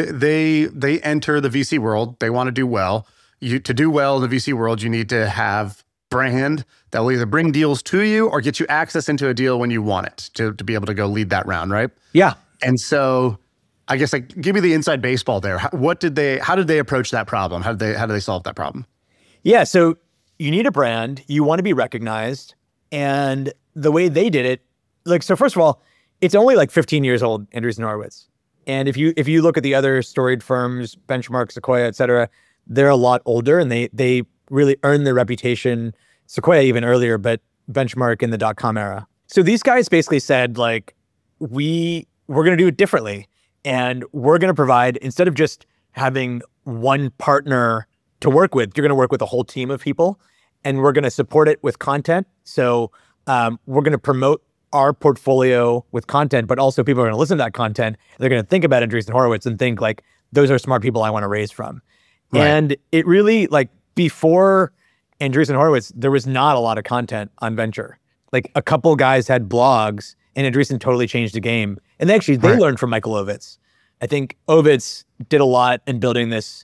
they enter the VC world. They want to do well. To do well in the VC world, you need to have brand that will either bring deals to you or get you access into a deal when you want it to be able to go lead that round, right? Yeah. And so I guess like give me the inside baseball there. How did they approach that problem? How did they solve that problem? Yeah. So you need a brand, you want to be recognized. And the way they did it, like, so first of all, it's only like 15 years old, Andreessen Horowitz. And if you look at the other storied firms, Benchmark, Sequoia, et cetera, they're a lot older and they really earned their reputation, Sequoia even earlier, but Benchmark in the dot-com era. So these guys basically said, like, we're going to do it differently. And we're going to provide, instead of just having one partner to work with, you're going to work with a whole team of people. And we're going to support it with content. So we're going to promote our portfolio with content, but also people are going to listen to that content. They're going to think about Andreessen Horowitz and think like, those are smart people I want to raise from. Right. And it really, like, before Andreessen Horowitz, there was not a lot of content on venture. Like a couple guys had blogs and Andreessen totally changed the game. And they learned from Michael Ovitz. I think Ovitz did a lot in building this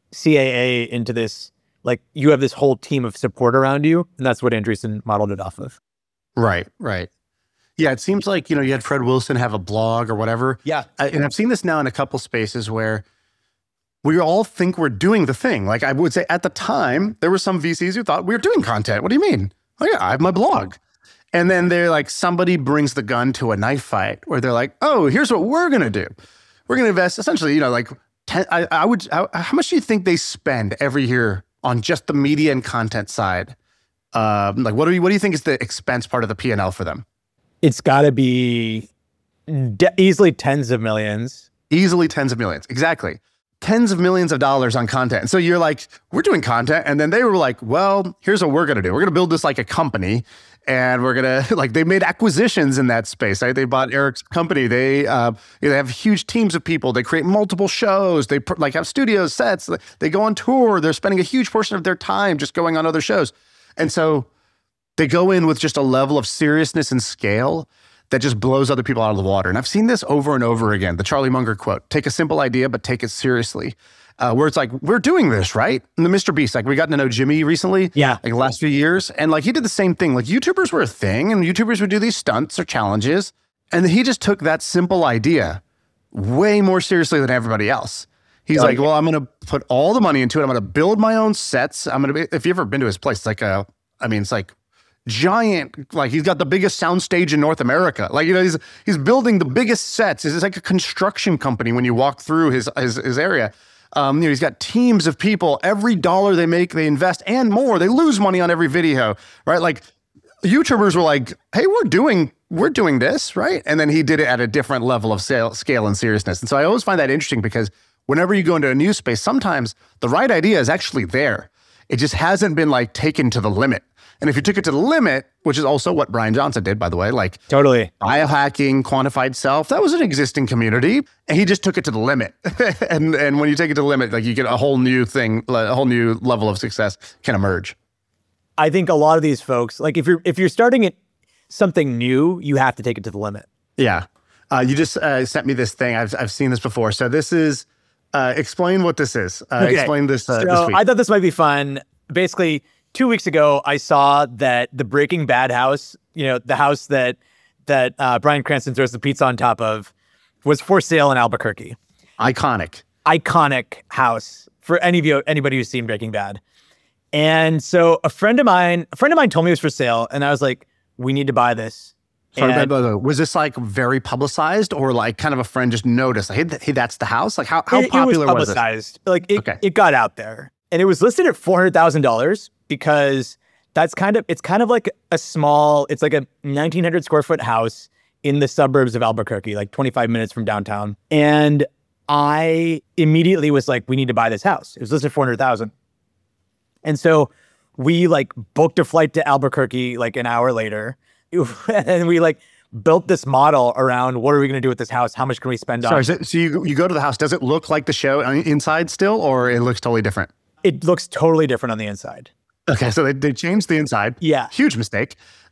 CAA into this, like, you have this whole team of support around you. And that's what Andreessen modeled it off of. Right. Yeah, it seems like, you know, you had Fred Wilson have a blog or whatever. Yeah. And I've seen this now in a couple spaces where we all think we're doing the thing. Like I would say at the time, there were some VCs who thought we were doing content. What do you mean? Oh yeah, I have my blog. And then they're like, somebody brings the gun to a knife fight where they're like, oh, here's what we're going to do. We're going to invest essentially, you know, like how much do you think they spend every year on just the media and content side? Like what do you think is the expense part of the P&L for them? It's got to be easily tens of millions. Easily tens of millions. Exactly. Tens of millions of dollars on content. So you're like, we're doing content. And then they were like, well, here's what we're going to do. We're going to build this like a company. And we're going to, like, they made acquisitions in that space, right? They bought Eric's company. They have huge teams of people. They create multiple shows. They like have studios, sets. They go on tour. They're spending a huge portion of their time just going on other shows. And so they go in with just a level of seriousness and scale that just blows other people out of the water. And I've seen this over and over again. The Charlie Munger quote, take a simple idea, but take it seriously. Where it's like, we're doing this, right? And the Mr. Beast, like we got to know Jimmy recently. Yeah. Like the last few years. And like he did the same thing. Like YouTubers were a thing and YouTubers would do these stunts or challenges. And he just took that simple idea way more seriously than everybody else. He's like, well, I'm going to put all the money into it. I'm going to build my own sets. If you've ever been to his place, it's like it's like giant, like he's got the biggest soundstage in North America. Like, you know, he's building the biggest sets. It's like a construction company when you walk through his area. You know, he's got teams of people. Every dollar they make, they invest and more. They lose money on every video, right? Like YouTubers were like, hey, we're doing this, right? And then he did it at a different level of scale and seriousness. And so I always find that interesting because whenever you go into a new space, sometimes the right idea is actually there. It just hasn't been like taken to the limit. And if you took it to the limit, which is also what Brian Johnson did, by the way, like totally biohacking, quantified self, that was an existing community. And he just took it to the limit. and when you take it to the limit, like you get a whole new thing, a whole new level of success can emerge. I think a lot of these folks, like if you're starting at something new, you have to take it to the limit. Yeah. You just sent me this thing. I've seen this before. So this is, explain what this is. Okay. Explain this this So week. I thought this might be fun. Basically, 2 weeks ago, I saw that the Breaking Bad house, the house that Bryan Cranston throws the pizza on top of, was for sale in Albuquerque. Iconic house for anybody who's seen Breaking Bad. And so a friend of mine told me it was for sale, and I was like, we need to buy this. Sorry, And was this like very publicized, or like kind of a friend just noticed, like, hey, that's the house? Like how it popular was was it? publicized. Like Okay. it got out there, and it was listed at $400,000 because it's kind of like it's like a 1,900 square foot house in the suburbs of Albuquerque, like 25 minutes from downtown. And I immediately was like, we need to buy this house. It was listed at $400,000. And so we like booked a flight to Albuquerque like an hour later. And we like built this model around what are we going to do with this house? How much can we spend on Sorry, it? so you go to the house. Does it look like the show inside still, or it looks totally different? It looks totally different on the inside. Okay, so they changed the inside. Yeah. Huge mistake.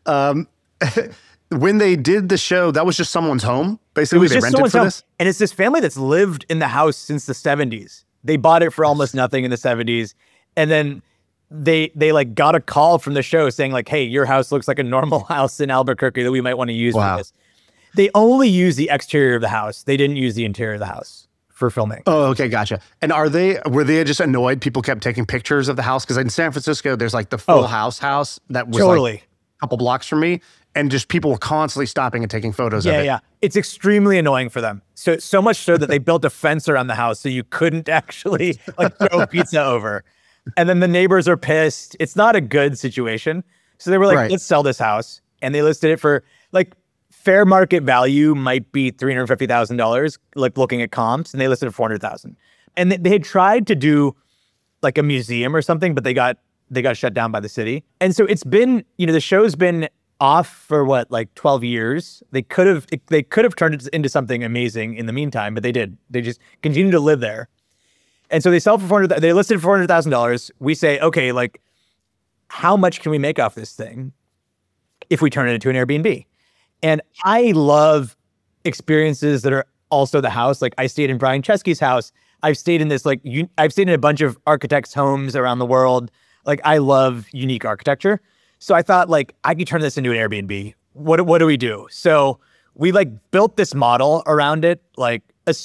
When they did the show, that was just someone's home. It Basically, was they just rented someone's for home. this. And it's this family that's lived in the house since the 70s. They bought it for almost nothing in the 70s. And then they like got a call from the show saying like, hey, your house looks like a normal house in Albuquerque that we might want to use Wow. for this. They only used the exterior of the house. They didn't use the interior of the house for filming. Oh, okay, gotcha. And were they just annoyed people kept taking pictures of the house? Because in San Francisco, there's like the Full House that was Totally. like a couple blocks from me, and just people were constantly stopping and taking photos of Yeah, it. yeah. It's extremely annoying for them. So much so that they built a fence around the house so you couldn't actually like throw pizza over. And then the neighbors are pissed. It's not a good situation. So they were like, Right. let's sell this house. And they listed it for like fair market value might be $350,000, like looking at comps, and they listed it at $400,000. And they had tried to do like a museum or something, but they got shut down by the city. And so it's been, the show's been off for what, like 12 years. They could have turned it into something amazing in the meantime, but they did. They just continue to live there. And so they sell for they listed for $400,000. We say, okay, like how much can we make off this thing if we turn it into an Airbnb? And I love experiences that are also the house. Like I stayed in Brian Chesky's house. I've stayed in this I've stayed in a bunch of architects' homes around the world. Like I love unique architecture. So I thought like I could turn this into an Airbnb. What do we do? So we like built this model around it, like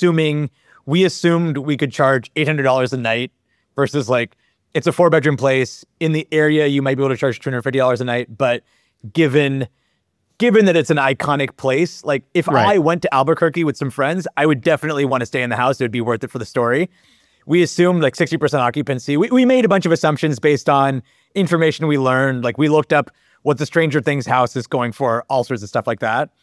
we assumed we could charge $800 a night versus like it's a 4-bedroom place in the area. You might be able to charge $250 a night, but given that it's an iconic place, like if Right. I went to Albuquerque with some friends, I would definitely want to stay in the house. It would be worth it for the story. We assumed like 60% occupancy. We made a bunch of assumptions based on information we learned. Like we looked up what the Stranger Things house is going for, all sorts of stuff like that.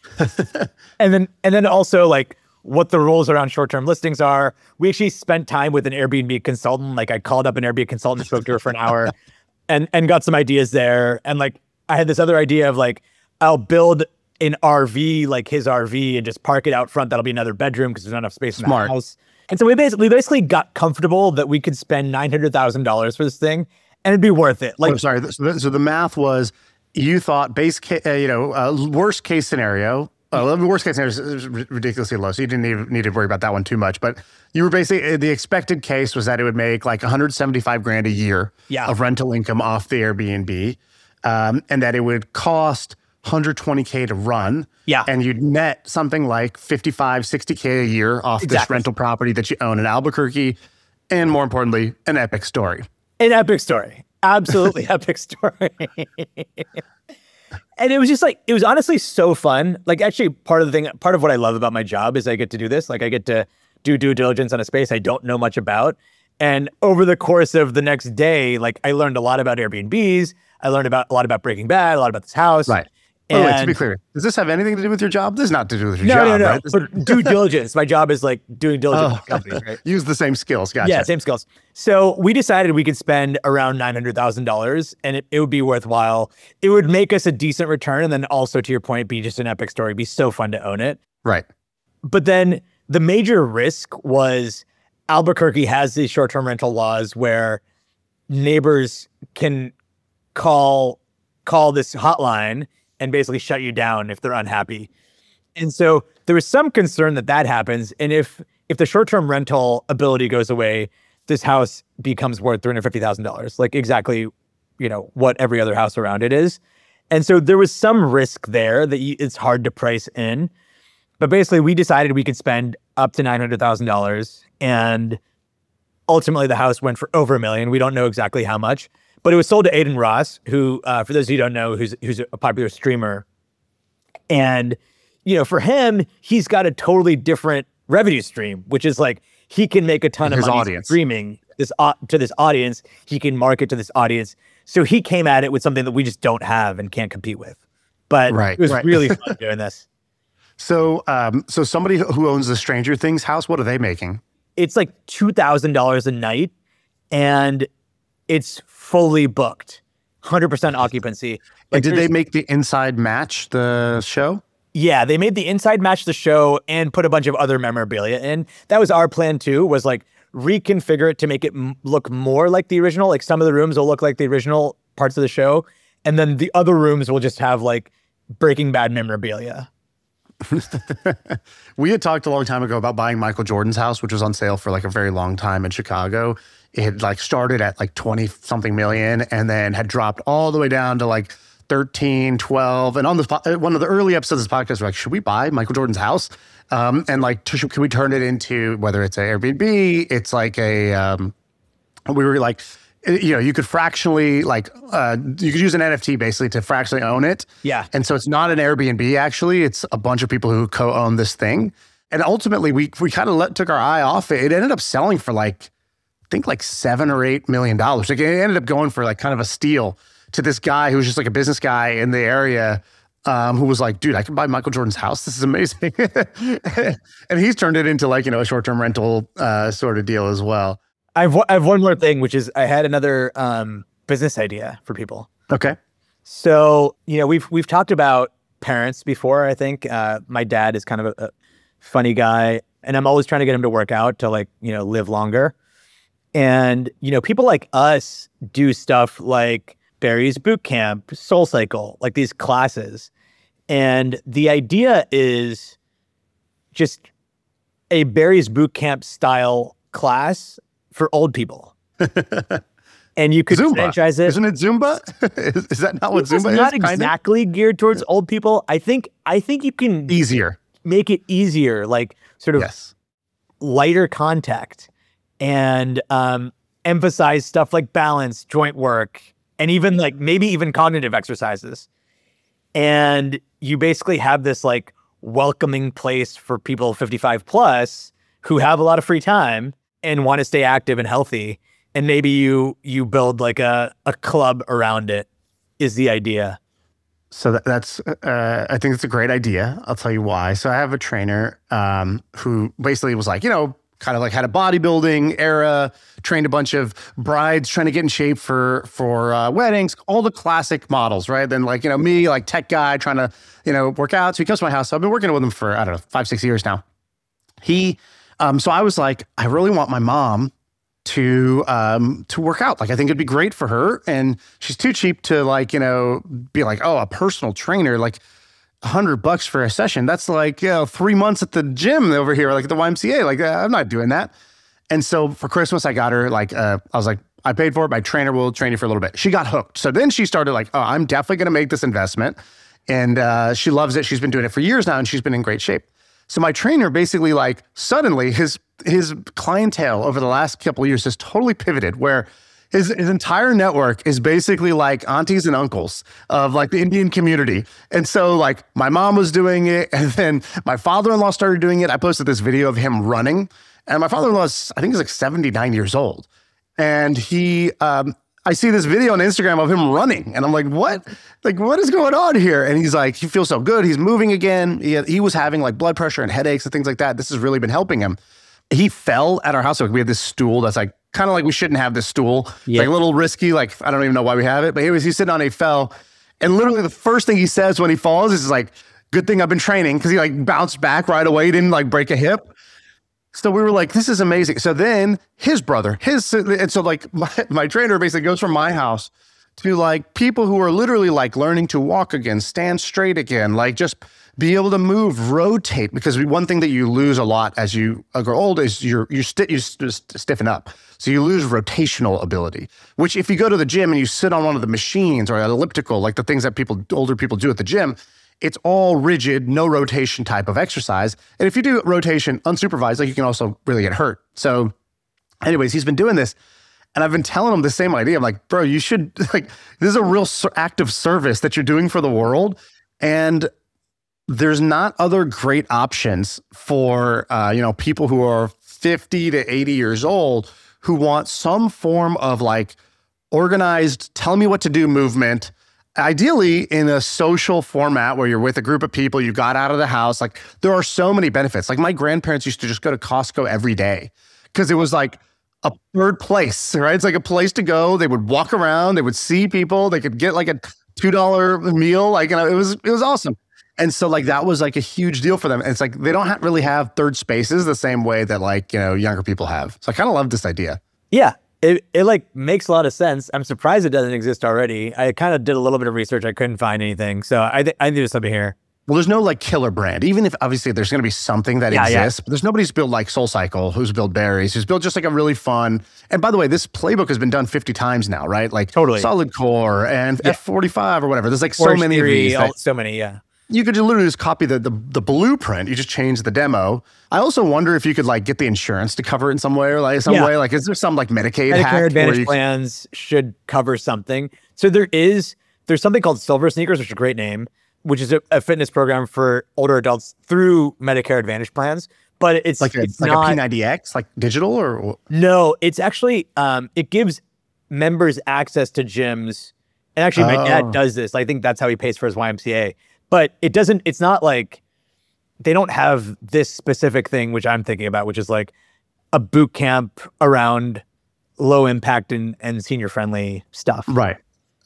and then also like what the rules around short-term listings are. We actually spent time with an Airbnb consultant. Like I called up an Airbnb consultant and spoke to her for an hour and got some ideas there. And like I had this other idea of like, I'll build an RV, like his RV, and just park it out front. That'll be another bedroom because there's not enough space in the Smart. house. And so we basically got comfortable that we could spend $900,000 for this thing and it'd be worth it. Like, Oh, sorry. So the math was, you thought worst case scenario. The worst case scenario is ridiculously low, so you didn't even need to worry about that one too much. But you were basically, the expected case was that it would make like 175 grand a year Yeah. of rental income off the Airbnb, and that it would cost 120K to run. Yeah. And you'd net something like 55, 60K a year off this Exactly. rental property that you own in Albuquerque, and more importantly, an epic story. an epic story. Absolutely epic story. And it was just like, it was honestly so fun. Like actually part of what I love about my job is I get to do this. Like I get to do due diligence on a space I don't know much about. And over the course of the next day, like I learned a lot about Airbnbs. I learned a lot about Breaking Bad, a lot about this house. Right. By the way, to And- be clear, does this have anything to do with your job? This is not to do with your No, job, no, no. right? But due diligence. My job is like doing diligence with companies, right? Use the same skills. Gotcha. Yeah, same skills. So we decided we could spend around $900,000 and it would be worthwhile. It would make us a decent return. And then also, to your point, be just an epic story. It'd be so fun to own it. Right. But then the major risk was Albuquerque has these short-term rental laws where neighbors can call this hotline and basically shut you down if they're unhappy. And so there was some concern that that happens. And if the short-term rental ability goes away, this house becomes worth $350,000, like exactly, what every other house around it is. And so there was some risk there that it's hard to price in. But basically, we decided we could spend up to $900,000. And ultimately, the house went for over $1 million. We don't know exactly how much. But it was sold to Aiden Ross, who, for those of you who don't know, who's a popular streamer. And, for him, he's got a totally different revenue stream, which is like he can make a ton of money streaming this to this audience. He can market to this audience. So he came at it with something that we just don't have and can't compete with. But it was really fun doing this. So somebody who owns the Stranger Things house, what are they making? It's like $2,000 a night, and it's fully booked, 100% occupancy. And did they make the inside match the show? Yeah, they made the inside match the show and put a bunch of other memorabilia in. That was our plan too, was like reconfigure it to make it look more like the original. Like some of the rooms will look like the original parts of the show. And then the other rooms will just have like Breaking Bad memorabilia. We had talked a long time ago about buying Michael Jordan's house, which was on sale for like a very long time in Chicago. It had like started at like 20 something million and then had dropped all the way down to like 13, 12. And on one of the early episodes of this podcast, we're like, should we buy Michael Jordan's house? And like, can we turn it into, whether it's an Airbnb, it's like we were like, you could fractionally you could use an NFT basically to fractionally own it. Yeah. And so it's not an Airbnb, actually. It's a bunch of people who co-own this thing. And ultimately, we kind of took our eye off it. It ended up selling for I think $7 or $8 million. Like it ended up going for like kind of a steal to this guy who was just like a business guy in the area who was like, dude, I can buy Michael Jordan's house. This is amazing. And he's turned it into like, a short-term rental sort of deal as well. I have one more thing, which is I had another business idea for people. Okay. So, we've talked about parents before, I think. My dad is kind of a funny guy, and I'm always trying to get him to work out to live longer. And, people like us do stuff like Barry's Boot Camp, Soul Cycle, like these classes. And the idea is just a Barry's Boot Camp style class for old people. And you could Zumba. franchise it. Isn't it Zumba? Is that not what Zumba is? It's not exactly geared towards old people. I think you can make it easier, like sort of lighter contact, and emphasize stuff like balance, joint work, and even maybe even cognitive exercises. And you basically have this like welcoming place for people 55 plus who have a lot of free time and want to stay active and healthy. And maybe you build like a club around it is the idea. So that's, I think it's a great idea. I'll tell you why. So I have a trainer who basically was like, kind of like had a bodybuilding era, trained a bunch of brides trying to get in shape for weddings, all the classic models, right? Then me, like tech guy trying to, work out. So he comes to my house. So I've been working with him for, 5-6 years now. So I was like, I really want my mom to work out. Like, I think it'd be great for her. And she's too cheap to be like, oh, a personal trainer, like $100 for a session. That's 3 months at the gym over here, like at the YMCA. Like, I'm not doing that. And so for Christmas, I got her I was like, I paid for it. My trainer will train you for a little bit. She got hooked. So then she started like, oh, I'm definitely going to make this investment. And she loves it. She's been doing it for years now and she's been in great shape. So my trainer basically suddenly his clientele over the last couple of years has totally pivoted where his entire network is basically like aunties and uncles of the Indian community. And so my mom was doing it and then my father-in-law started doing it. I posted this video of him running and my father-in-law I think he's 79 years old. And I see this video on Instagram of him running and I'm like, what? What is going on here? And he's like, he feels so good. He's moving again. He was having blood pressure and headaches and things like that. This has really been helping him. He fell at our house. We have this stool that's kind of we shouldn't have this stool. Yeah. It's a little risky. I don't even know why we have it, but he's sitting on it, he fell. And literally the first thing he says when he falls is good thing I've been training. Cause he bounced back right away. He didn't break a hip. So we were like, this is amazing. So then his brother, my trainer basically goes from my house to like people who are literally like learning to walk again, stand straight again, like just be able to move, rotate. Because one thing that you lose a lot as you grow old is you stiffen up. So you lose rotational ability, which if you go to the gym and you sit on one of the machines or an elliptical, like the things that older people do at the gym, it's all rigid, no rotation type of exercise. And if you do rotation unsupervised, like you can also really get hurt. So anyways, he's been doing this. And I've been telling him the same idea. I'm like, bro, you should, like, this is a real act of service that you're doing for the world. And there's not other great options for, people who are 50 to 80 years old who want some form of like organized, tell me what to do movement, ideally in a social format where you're with a group of people, you got out of the house. Like there are so many benefits. Like my grandparents used to just go to Costco every day because it was like a third place, right? It's like a place to go. They would walk around, they would see people, they could get like a $2 meal. Like, it was awesome. And so like, that was like a huge deal for them. And it's like, they don't really have third spaces the same way that like, younger people have. So I kind of love this idea. Yeah. It like makes a lot of sense. I'm surprised it doesn't exist already. I kind of did a little bit of research. I couldn't find anything. So I think there's something here. Well, there's no like killer brand, even if obviously there's going to be something that exists, but there's nobody who's built like SoulCycle, who's built Barry's, who's built just like a really fun. And by the way, this playbook has been done 50 times now, right? Like totally. Solid Core and F45 or whatever. There's like so many of these. So many, yeah. You could literally just copy the blueprint. You just change the demo. I also wonder if you could like get the insurance to cover it in some way or like some way. Like, is there some like Medicare Advantage plans should cover something. So there's something called Silver Sneakers, which is a great name, which is a fitness program for older adults through Medicare Advantage plans. But it's not a P90X, like digital or? No, it's actually, it gives members access to gyms. And actually my dad does this. I think that's how he pays for his YMCA. But it's not like, they don't have this specific thing, which I'm thinking about, which is like a boot camp around low impact and senior friendly stuff. Right.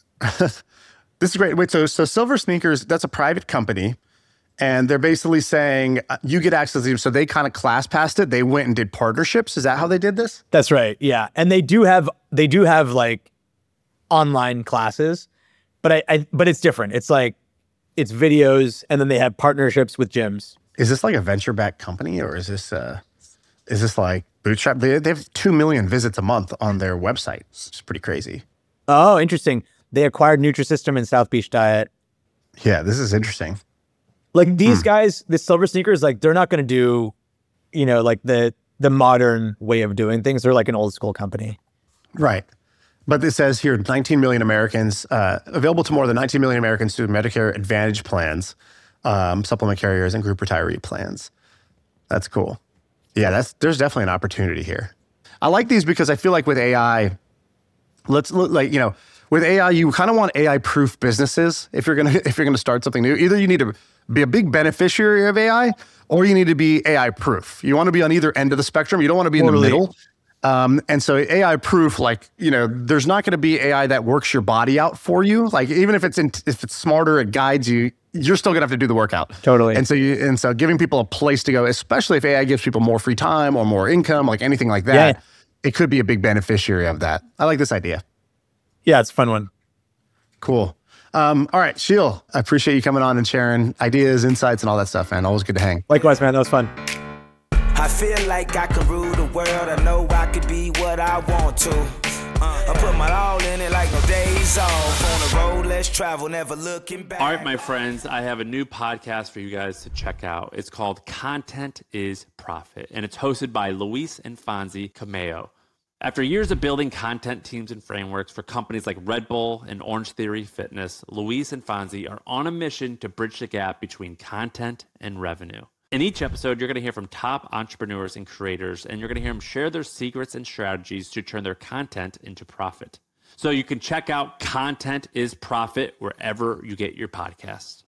This is great. Wait, so Silver Sneakers, that's a private company, and they're basically saying you get access to them. So they kind of class passed it. They went and did partnerships. Is that how they did this? That's right. Yeah, and they do have like online classes, but but it's different. It's like it's videos, and then they have partnerships with gyms. Is this like a venture-backed company, or is this like bootstrap? They have 2 million visits a month on their website. It's pretty crazy. Oh, interesting. They acquired Nutrisystem and South Beach Diet. Yeah, this is interesting. Like these guys, the Silver Sneakers, like they're not going to do, like the modern way of doing things. They're like an old school company. Right. But it says here, 19 million Americans, available to more than 19 million Americans through Medicare Advantage plans, supplement carriers, and group retiree plans. That's cool. Yeah, there's definitely an opportunity here. I like these because I feel like with AI, with AI, you kind of want AI-proof businesses if you're gonna start something new. Either you need to be a big beneficiary of AI, or you need to be AI-proof. You want to be on either end of the spectrum. You don't want to be in the middle. And so AI-proof, there's not going to be AI that works your body out for you. Like even if it's smarter, it guides you. You're still gonna have to do the workout. Totally. And so giving people a place to go, especially if AI gives people more free time or more income, like anything like that, it could be a big beneficiary of that. I like this idea. Yeah, it's a fun one. Cool. All right, Sheil, I appreciate you coming on and sharing ideas, insights, and all that stuff, man. Always good to hang. Likewise, man. That was fun. I feel like I can rule the world. I know I could be what I want to. I put my all in it like no days off. On the road, let's travel, never looking back. All right, my friends, I have a new podcast for you guys to check out. It's called Content is Profit, and it's hosted by Luis and Fonzie Cameo. After years of building content teams and frameworks for companies like Red Bull and Orange Theory Fitness, Luis and Fonzie are on a mission to bridge the gap between content and revenue. In each episode, you're going to hear from top entrepreneurs and creators, and you're going to hear them share their secrets and strategies to turn their content into profit. So you can check out Content is Profit wherever you get your podcasts.